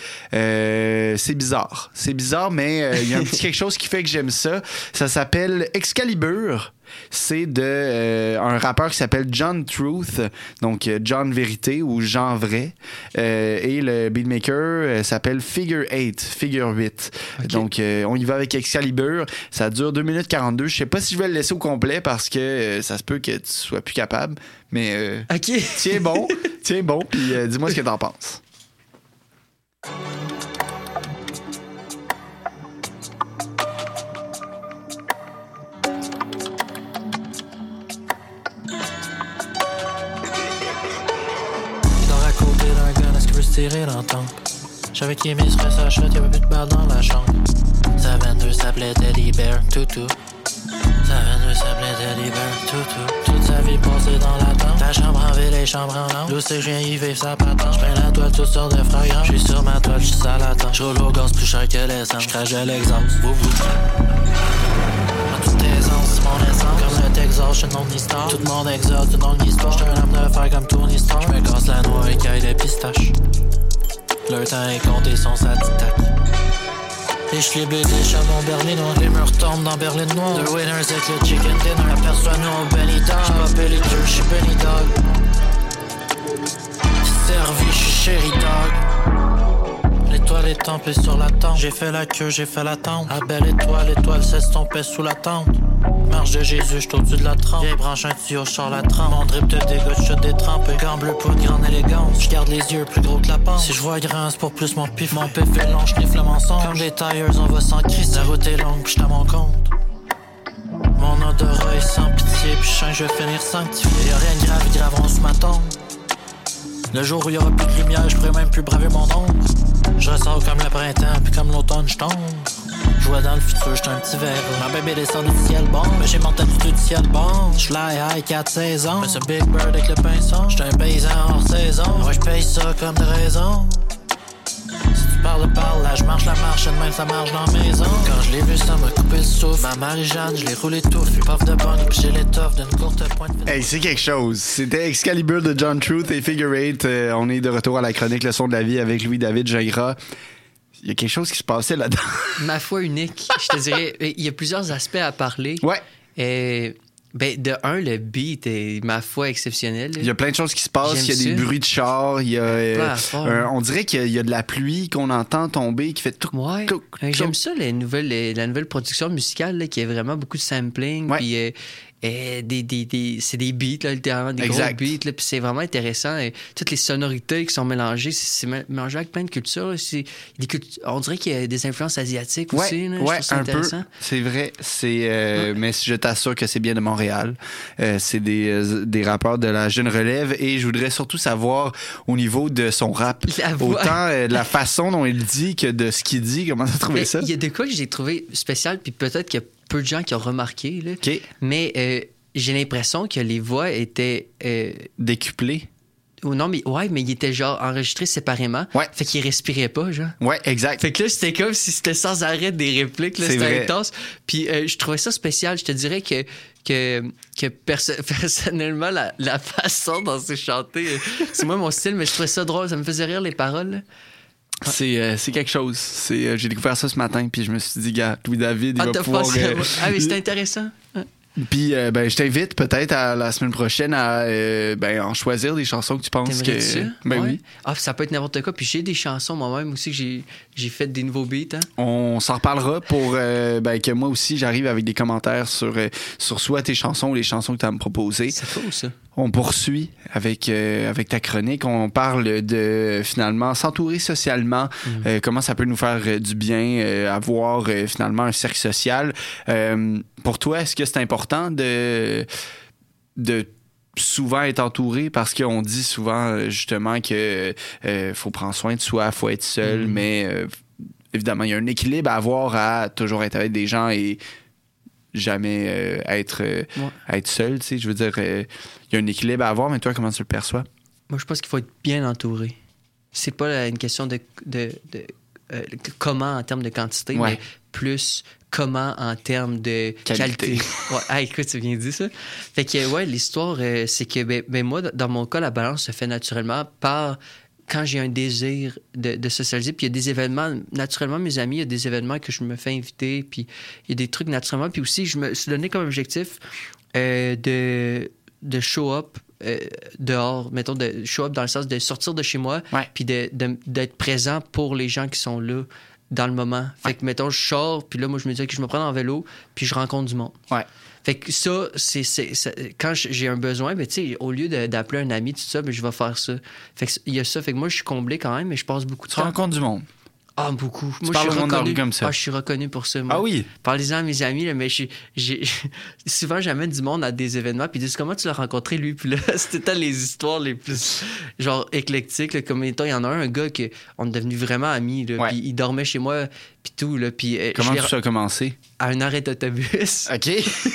Euh, c'est bizarre. C'est bizarre, mais il euh, y a un petit quelque chose qui fait que j'aime ça. Ça s'appelle Excalibur. C'est de euh, un rappeur qui s'appelle John Truth, donc euh, John Vérité ou Jean Vrai, euh, et le beatmaker euh, s'appelle Figure huit, Figure huit. Okay. Donc euh, on y va avec Excalibur. Ça dure deux minutes quarante-deux. Je sais pas si je vais le laisser au complet parce que euh, ça se peut que tu sois plus capable, mais euh, ok. tiens bon, tiens bon, puis euh, dis-moi ce que t'en penses. tirer l'entente. J'avais qui miserait sa shot, y'avait plus de balles dans la chambre. Sa vingt-deux s'appelait Teddy Bear, toutou. Sa vingt-deux s'appelait Teddy Bear, toutou. Toute sa vie passée dans la tente. Ta chambre en ville et chambre en lampe. L'eau c'est que je viens y vivre sa patente. J'peins la toile, toutes sortes de fragrances. J'suis sur ma toile, j'suis à la tente. J'roule au gaz plus cher que l'essence. J'crache de l'exhaust, vous vous. À toute aisance, c'est mon essence. Comme le Texas, j'suis non histoire. Tout le monde exote, tout dans l'histoire. J'suis un homme de fer comme Tony Stark. J'me casse la noix et caille de pistache. Le temps est compté, son ça tic-tac. Et j'libère des charbons berlinois. Les murs tombent dans Berlin noir. The winners avec le chicken dinner. Aperçois-nous au Benny Dog. J'suis pas pellicule, j'suis Benny Dog. Servi, j'suis Chéri Dog. L'étoile est tempée sur la tente. J'ai fait la queue, j'ai fait la tente. Ah belle étoile, l'étoile s'estompait sous la tente. Marche de Jésus, j'suis au-dessus de la trempe. Vieille branche un tuyau, j'sors la trempe. Mon drip te dégoûte, j'suis détrempé. Gant bleu pour de grande élégance. J'garde les yeux plus gros que la pente. Si j'vois grand, c'est pour plus mon pif. Mon pif est long, j'nifle le mensonge. Comme des tires, on va sans crise. La route est longue, pis j't'à mon compte. Mon odorat est sans pitié, pis j'sens je vais finir sanctifié. Y'a rien de grave, ils graveront sous ma tombe. Le jour où y'aura plus de lumière, j'pourrais même plus braver mon ombre. J'ressors comme le printemps, puis comme l'automne, j'tombe. J'vois dans le futur, j'suis un petit verre. Ma bébé descend du ciel bon, mais j'ai mon tête du ciel bon. J'fly high quatre saisons, mais ce Big Bird avec le pinceau. J'suis un paysan hors saison, ouais j'paye ça comme de raison. Si tu parles, parle, là j'marche la marche, et de même ça marche dans la maison. Quand je l'ai vu, ça m'a coupé le souffle. Ma Marie-Jeanne, je l'ai roulé tout, puis paf de bonne, puis j'ai l'étoffe d'une courte pointe. Hey, c'est quelque chose. C'était Excalibur de John Truth et Figure Eight. Euh, on est de retour à la chronique Le Son de la Vie avec Louis-David Gingras. Il y a quelque chose qui se passait là-dedans. Ma foi unique. Je te dirais, il y a plusieurs aspects à parler. Ouais. Et, ben, de un, le beat est, ma foi, exceptionnel. Il y a plein de choses qui se passent. J'aime il y a ça. des bruits de char. Il y a, euh, fort, euh, on dirait qu'il y a, il y a de la pluie qu'on entend tomber qui fait tout. Ouais. tout, tout. J'aime ça, les nouvelles, les, la nouvelle production musicale, là, qui a vraiment beaucoup de sampling. Ouais. Puis, euh, euh, des, des, des, c'est des beats, là, littéralement, des Exact. gros beats. Là, puis c'est vraiment intéressant. Et toutes les sonorités qui sont mélangées, c'est, c'est mélangé avec plein de cultures. Là. C'est, des cultures, on dirait qu'il y a des influences asiatiques Ouais, aussi. Là. Je ouais, trouve ça un intéressant. peu. C'est vrai. C'est, euh, Ouais. Mais je t'assure que c'est bien de Montréal. Euh, c'est des, euh, des rappeurs de la jeune relève et je voudrais surtout savoir au niveau de son rap, La voix. autant euh, de la façon dont il dit que de ce qu'il dit. Comment tu as trouvé Mais ça? il y a des cas que j'ai trouvé spécial, puis peut-être qu'il y a peu de gens qui ont remarqué. Là. OK. Mais euh, j'ai l'impression que les voix étaient... Euh, Décuplées? ou non, mais ouais, mais ils étaient genre enregistrés séparément. Ouais. Fait qu'ils respiraient pas, genre. Ouais, exact. Fait que là, c'était comme si c'était sans arrêt des répliques. Là, C'est c'était vrai. intense. Puis euh, je trouvais ça spécial. Je te dirais que, que, que perso- personnellement, la, la façon dont c'est chanté, euh, c'est moi mon style, mais je trouvais ça drôle. Ça me faisait rire, les paroles. Là. C'est, euh, c'est quelque chose. C'est, euh, j'ai découvert ça ce matin, puis je me suis dit, gars, Louis-David, il Ah, va t'as pouvoir... pensé à euh, moi. Ah, mais c'était intéressant. Ouais. Puis, euh, ben, je t'invite peut-être à la semaine prochaine à euh, ben, en choisir des chansons que tu penses que. T'aimerais ça? Ben Ouais. oui. Ah, puis ça peut être n'importe quoi. Puis j'ai des chansons moi-même aussi que j'ai, j'ai fait des nouveaux beats. Hein. On s'en reparlera pour euh, ben, que moi aussi j'arrive avec des commentaires sur, euh, sur soit tes chansons ou les chansons que tu as à me proposer. C'est fou, ça. On poursuit avec, euh, avec ta chronique. On parle de finalement s'entourer socialement, Mm. euh, comment ça peut nous faire euh, du bien, euh, avoir euh, finalement un cercle social. Euh, pour toi, est-ce que c'est important de, de souvent être entouré? Parce qu'on dit souvent euh, justement que euh, faut prendre soin de soi, faut être seul, Mm. mais euh, évidemment, il y a un équilibre à avoir à toujours être avec des gens et jamais euh, être, euh, Ouais. être seul, tu sais. Je veux dire, euh, il y a un équilibre à avoir, mais toi, comment tu le perçois? Moi, je pense qu'il faut être bien entouré. C'est pas la- une question de, de, de euh, comment en termes de quantité, Ouais. mais plus comment en termes de Qualité. qualité. Ouais. Ah, écoute, tu viens de dire ça. Fait que, ouais, l'histoire, euh, c'est que, ben, ben, moi, dans mon cas, la balance se fait naturellement par quand j'ai un désir de, de socialiser. Puis il y a des événements, naturellement, mes amis, il y a des événements que je me fais inviter, puis il y a des trucs naturellement. Puis aussi, je me suis donné comme objectif euh, de, de show up euh, dehors, mettons, de show up dans le sens de sortir de chez moi, Ouais. puis de, de- d'être présent pour les gens qui sont là dans le moment. Fait Ouais. que, mettons, je sors, puis là, moi, je me dis que je me prends en vélo, puis je rencontre du monde. Ouais. Fait que ça, c'est, c'est, c'est- quand j'ai un besoin, ben, tu sais, au lieu de- d'appeler un ami, tout ça, ben, je vais faire ça. Fait que il y a ça. Fait que moi, je suis comblé quand même, mais je passe beaucoup de Tu temps. rencontres du monde. Ah, beaucoup. Tu moi, parles je suis au monde dans la reconnu. rue comme ça. Ah, je suis reconnu pour ça, moi. Ah oui? Parlez-en à mes amis, là, mais je, j'ai, souvent, j'amène du monde à des événements, puis ils disent comment tu l'as rencontré, lui? Puis là, c'était les histoires les plus, genre, éclectiques. Là, comme étant, il y en a un, un gars qui on est devenu vraiment amis, là, ouais. puis il dormait chez moi, puis tout. Là, puis, comment tout ça a commencé? À un arrêt d'autobus. OK.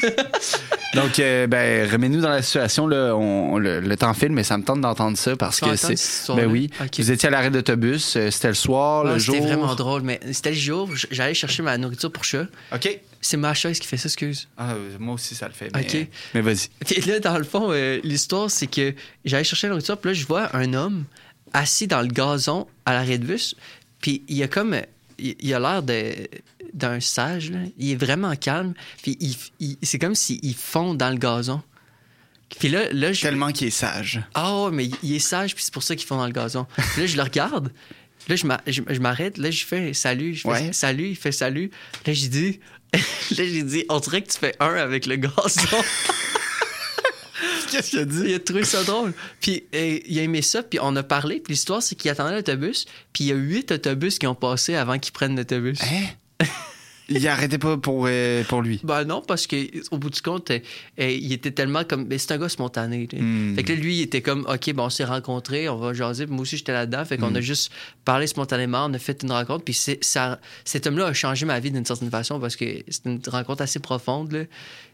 Donc, euh, ben, remets-nous dans la situation. Là, on, on, le, le temps file, mais ça me tente d'entendre ça parce que c'est. Ben oui. Okay. Vous étiez à l'arrêt d'autobus. C'était le soir, ah, le jour. C'était vraiment drôle, mais c'était le jour. J'allais chercher ma nourriture pour chat. OK. C'est ma chaise qui fait ça, excuse. Ah, moi aussi, ça le fait. Mais, OK. Mais vas-y. Puis là, dans le fond, euh, l'histoire, c'est que j'allais chercher la nourriture, puis là, je vois un homme assis dans le gazon à l'arrêt de bus, puis il a comme. Il a l'air de, d'un sage, là. Il est vraiment calme. Puis il, il, c'est comme s'il fond dans le gazon. Puis là, là je... Tellement qu'il est sage. Ah, oh, mais il est sage, puis c'est pour ça qu'il fond dans le gazon. Puis là, je le regarde. Là, je, m'a... je, je m'arrête. Là, je fais salut. Je fais ouais. salut. Il fait salut. Là, j'ai dit... là, j'ai dit, on dirait que tu fais un avec le gazon. Qu'est-ce qu'il a dit? Il a trouvé ça drôle. Puis euh, il a aimé ça, puis on a parlé. Puis l'histoire, c'est qu'il attendait l'autobus. Puis il y a huit autobus qui ont passé avant qu'il prenne l'autobus. Hein? Il arrêtait pas pour, euh, pour lui? Ben non, parce qu'au bout du compte, euh, euh, il était tellement comme... Ben, c'est un gars spontané. Mm. Fait que là, lui, il était comme, OK, bon, on s'est rencontrés, on va jaser. Puis moi aussi, j'étais là-dedans. Fait qu'on mm. a juste parlé spontanément, on a fait une rencontre. Puis c'est, ça, cet homme-là a changé ma vie d'une certaine façon parce que c'est une rencontre assez profonde, là.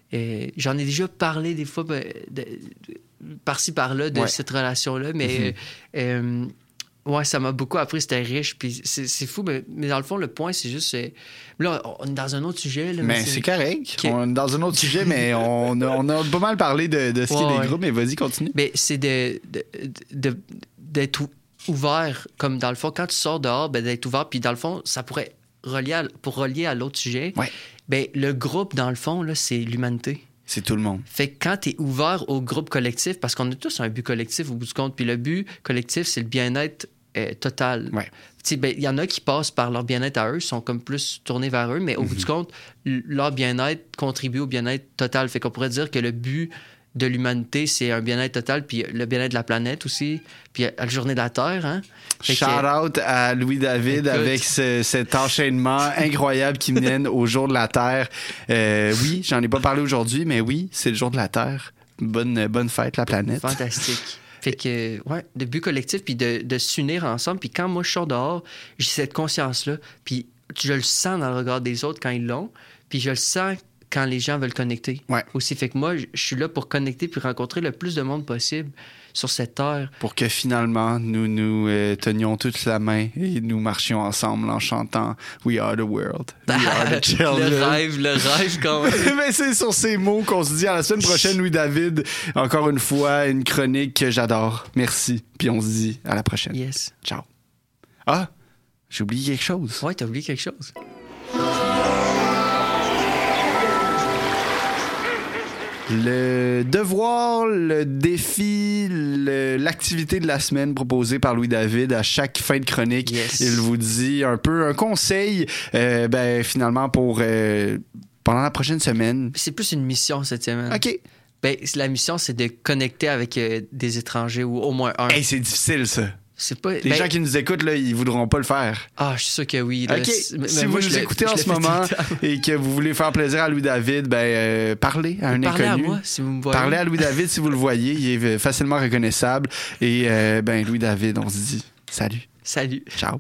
Et j'en ai déjà parlé des fois ben, de, de, par-ci par-là de ouais. cette relation-là, mais mm-hmm. euh, euh, ouais, ça m'a beaucoup appris, c'était riche, puis c'est, c'est fou, mais, mais dans le fond, le point, c'est juste... Euh, là, on est dans un autre sujet. Là, mais, mais c'est, c'est correct, okay. On est dans un autre sujet, mais on a, on a pas mal parlé de, de ce ouais, qui est des ouais. groupes, mais vas-y, continue. Mais c'est de, de, de, d'être ouvert, comme dans le fond, quand tu sors dehors, ben, d'être ouvert, puis dans le fond, ça pourrait relier à, pour relier à l'autre sujet... Ouais. Ben, le groupe, dans le fond, là, c'est l'humanité. C'est tout le monde. Fait que quand tu es ouvert au groupe collectif, parce qu'on a tous un but collectif au bout du compte, puis le but collectif, c'est le bien-être euh, total. Ouais. Il ben, y en a qui passent par leur bien-être à eux, sont comme plus tournés vers eux, mais au mm-hmm. bout du compte, leur bien-être contribue au bien-être total. Fait qu'on pourrait dire que le but de l'humanité, c'est un bien-être total, puis le bien-être de la planète aussi, puis la journée de la Terre. Hein? Shout-out à Louis-David Écoute. Avec ce, cet enchaînement incroyable qui mène au jour de la Terre. Euh, oui, j'en ai pas parlé aujourd'hui, mais oui, c'est le jour de la Terre. Bonne, bonne fête, la planète. Fantastique. Fait que, ouais, de but collectif, puis de, de s'unir ensemble. Puis quand moi, je sors dehors, j'ai cette conscience-là, puis je le sens dans le regard des autres quand ils l'ont, puis je le sens quand les gens veulent connecter ouais. aussi. Fait que moi, je suis là pour connecter puis rencontrer le plus de monde possible sur cette terre. Pour que finalement, nous nous euh, tenions toutes la main et nous marchions ensemble en chantant « We are the world, we are the children ». Le rêve, le rêve quand même. Mais c'est sur ces mots qu'on se dit à la semaine prochaine, Louis-David. Encore une fois, une chronique que j'adore. Merci. Puis on se dit à la prochaine. Yes. Ciao. Ah, j'ai oublié quelque chose. Ouais, t'as oublié quelque chose. Le devoir, le défi, le, l'activité de la semaine proposée par Louis-David à chaque fin de chronique. Yes. Il vous dit un peu un conseil, euh, ben, finalement, pour euh, pendant la prochaine semaine. C'est plus une mission cette semaine. OK. Ben, la mission, c'est de connecter avec euh, des étrangers ou au moins un. Hey, c'est difficile, ça. C'est pas... Les ben... gens qui nous écoutent, là, ils voudront pas le faire. Ah, je suis sûr que oui. Là. OK. Mais si moi, vous nous écoutez en ce moment moment et que vous voulez faire plaisir à Louis-David, ben, euh, parlez à un parlez inconnu. À moi, si vous me voyez. Parlez à Louis-David si vous le voyez. Il est facilement reconnaissable. Et, euh, ben, Louis-David, on se dit salut. Salut. Ciao.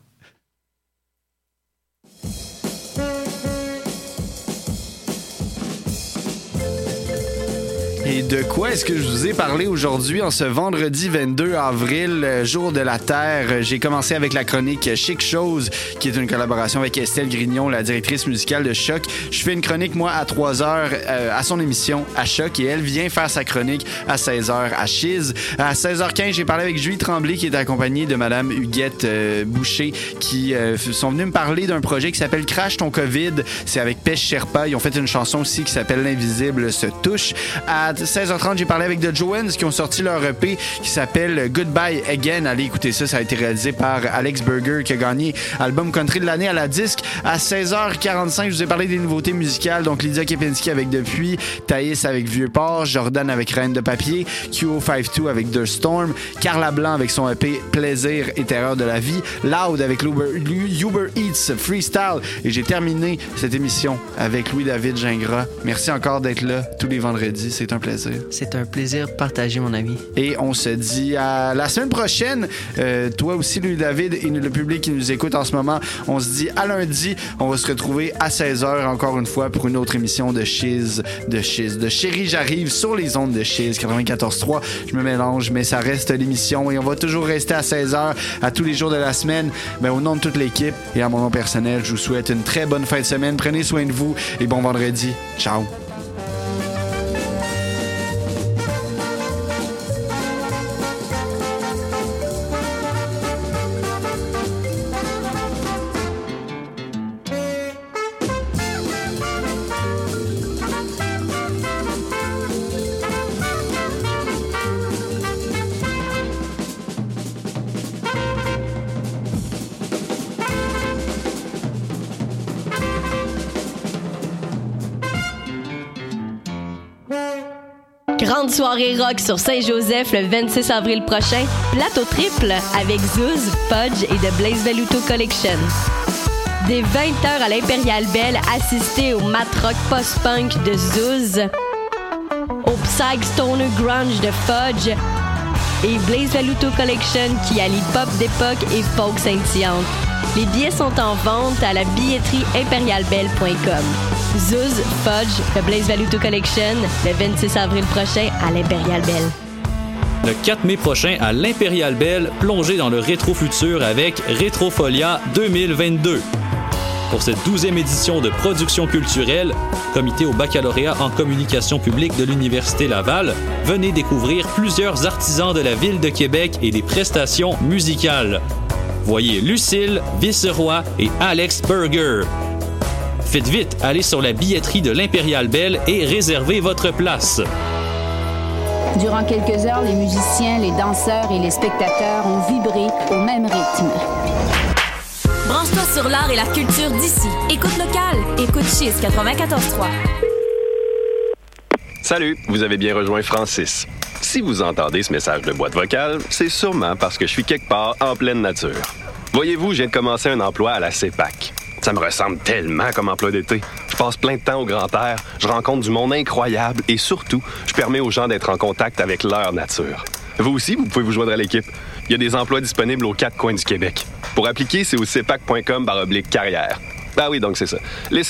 Et de quoi est-ce que je vous ai parlé aujourd'hui en ce vendredi vingt-deux avril, jour de la Terre? J'ai commencé avec la chronique Chic Chose, qui est une collaboration avec Estelle Grignon, la directrice musicale de Choc. Je fais une chronique, moi, à trois heures euh, à son émission à Choc, et elle vient faire sa chronique à seize heures à Chiz. À seize heures quinze, j'ai parlé avec Julie Tremblay, qui est accompagnée de Madame Huguette euh, Boucher, qui euh, sont venus me parler d'un projet qui s'appelle Crash ton COVID. C'est avec Pêche Sherpa. Ils ont fait une chanson aussi qui s'appelle L'Invisible se touche. À seize heures trente, j'ai parlé avec The Joans qui ont sorti leur E P qui s'appelle Goodbye Again. Allez écouter ça, ça a été réalisé par Alex Berger qui a gagné album country de l'année à la disque. À seize heures quarante-cinq, je vous ai parlé des nouveautés musicales. Donc Lydia Kepinski avec Depuis, Thaïs avec Vieux Port, Jordan avec Reine de Papier, Q O cinquante-deux avec The Storm, Carla Blanc avec son E P Plaisir et Terreur de la vie, Loud avec l'Uber, Uber Eats Freestyle. Et j'ai terminé cette émission avec Louis-David Gingras. Merci encore d'être là tous les vendredis. C'est un plaisir. C'est un plaisir partagé, mon ami. Et on se dit à la semaine prochaine. Euh, toi aussi, Louis-David, et le public qui nous écoute en ce moment, on se dit à lundi. On va se retrouver à seize heures encore une fois pour une autre émission de Chiz, de Chiz, de Chérie, j'arrive sur les ondes de Chiz quatre-vingt-quatorze trois. Je me mélange, mais ça reste l'émission et on va toujours rester à seize heures à tous les jours de la semaine. Ben, au nom de toute l'équipe et à mon nom personnel, je vous souhaite une très bonne fin de semaine. Prenez soin de vous et bon vendredi. Ciao. Grande soirée rock sur Saint-Joseph le vingt-six avril prochain. Plateau triple avec Zouz, Fudge et The Blaze Valuto Collection. Dès vingt heures à l'Impérial Belle, assistez au mat rock post-punk de Zouz, au Psych Stoner Grunge de Fudge et Blaze Valuto Collection qui allie pop d'époque et folk scintillante. Les billets sont en vente à la billetterie impérial belle point com. Zouz, Fudge, The Blaze Valuto Collection, le vingt-six avril prochain à l'Impérial Belle. Le quatre mai prochain à l'Impérial Belle, plongez dans le rétro-futur avec Rétrofolia deux mille vingt-deux. Pour cette douzième édition de production culturelle, comité au baccalauréat en communication publique de l'Université Laval, venez découvrir plusieurs artisans de la ville de Québec et des prestations musicales. Voyez Lucille, Viceroy et Alex Berger. Faites vite, allez sur la billetterie de l'Impérial Belle et réservez votre place. Durant quelques heures, les musiciens, les danseurs et les spectateurs ont vibré au même rythme. Branche-toi sur l'art et la culture d'ici. Écoute local. Écoute Chiz quatre-vingt-quatorze trois. Salut, vous avez bien rejoint Francis. Si vous entendez ce message de boîte vocale, c'est sûrement parce que je suis quelque part en pleine nature. Voyez-vous, je viens de commencer un emploi à la CEPAC. Ça me ressemble tellement comme emploi d'été. Je passe plein de temps au grand air, je rencontre du monde incroyable et surtout, je permets aux gens d'être en contact avec leur nature. Vous aussi, vous pouvez vous joindre à l'équipe. Il y a des emplois disponibles aux quatre coins du Québec. Pour appliquer, c'est au cepac point com barre oblique carrière. Ah oui, donc c'est ça. Les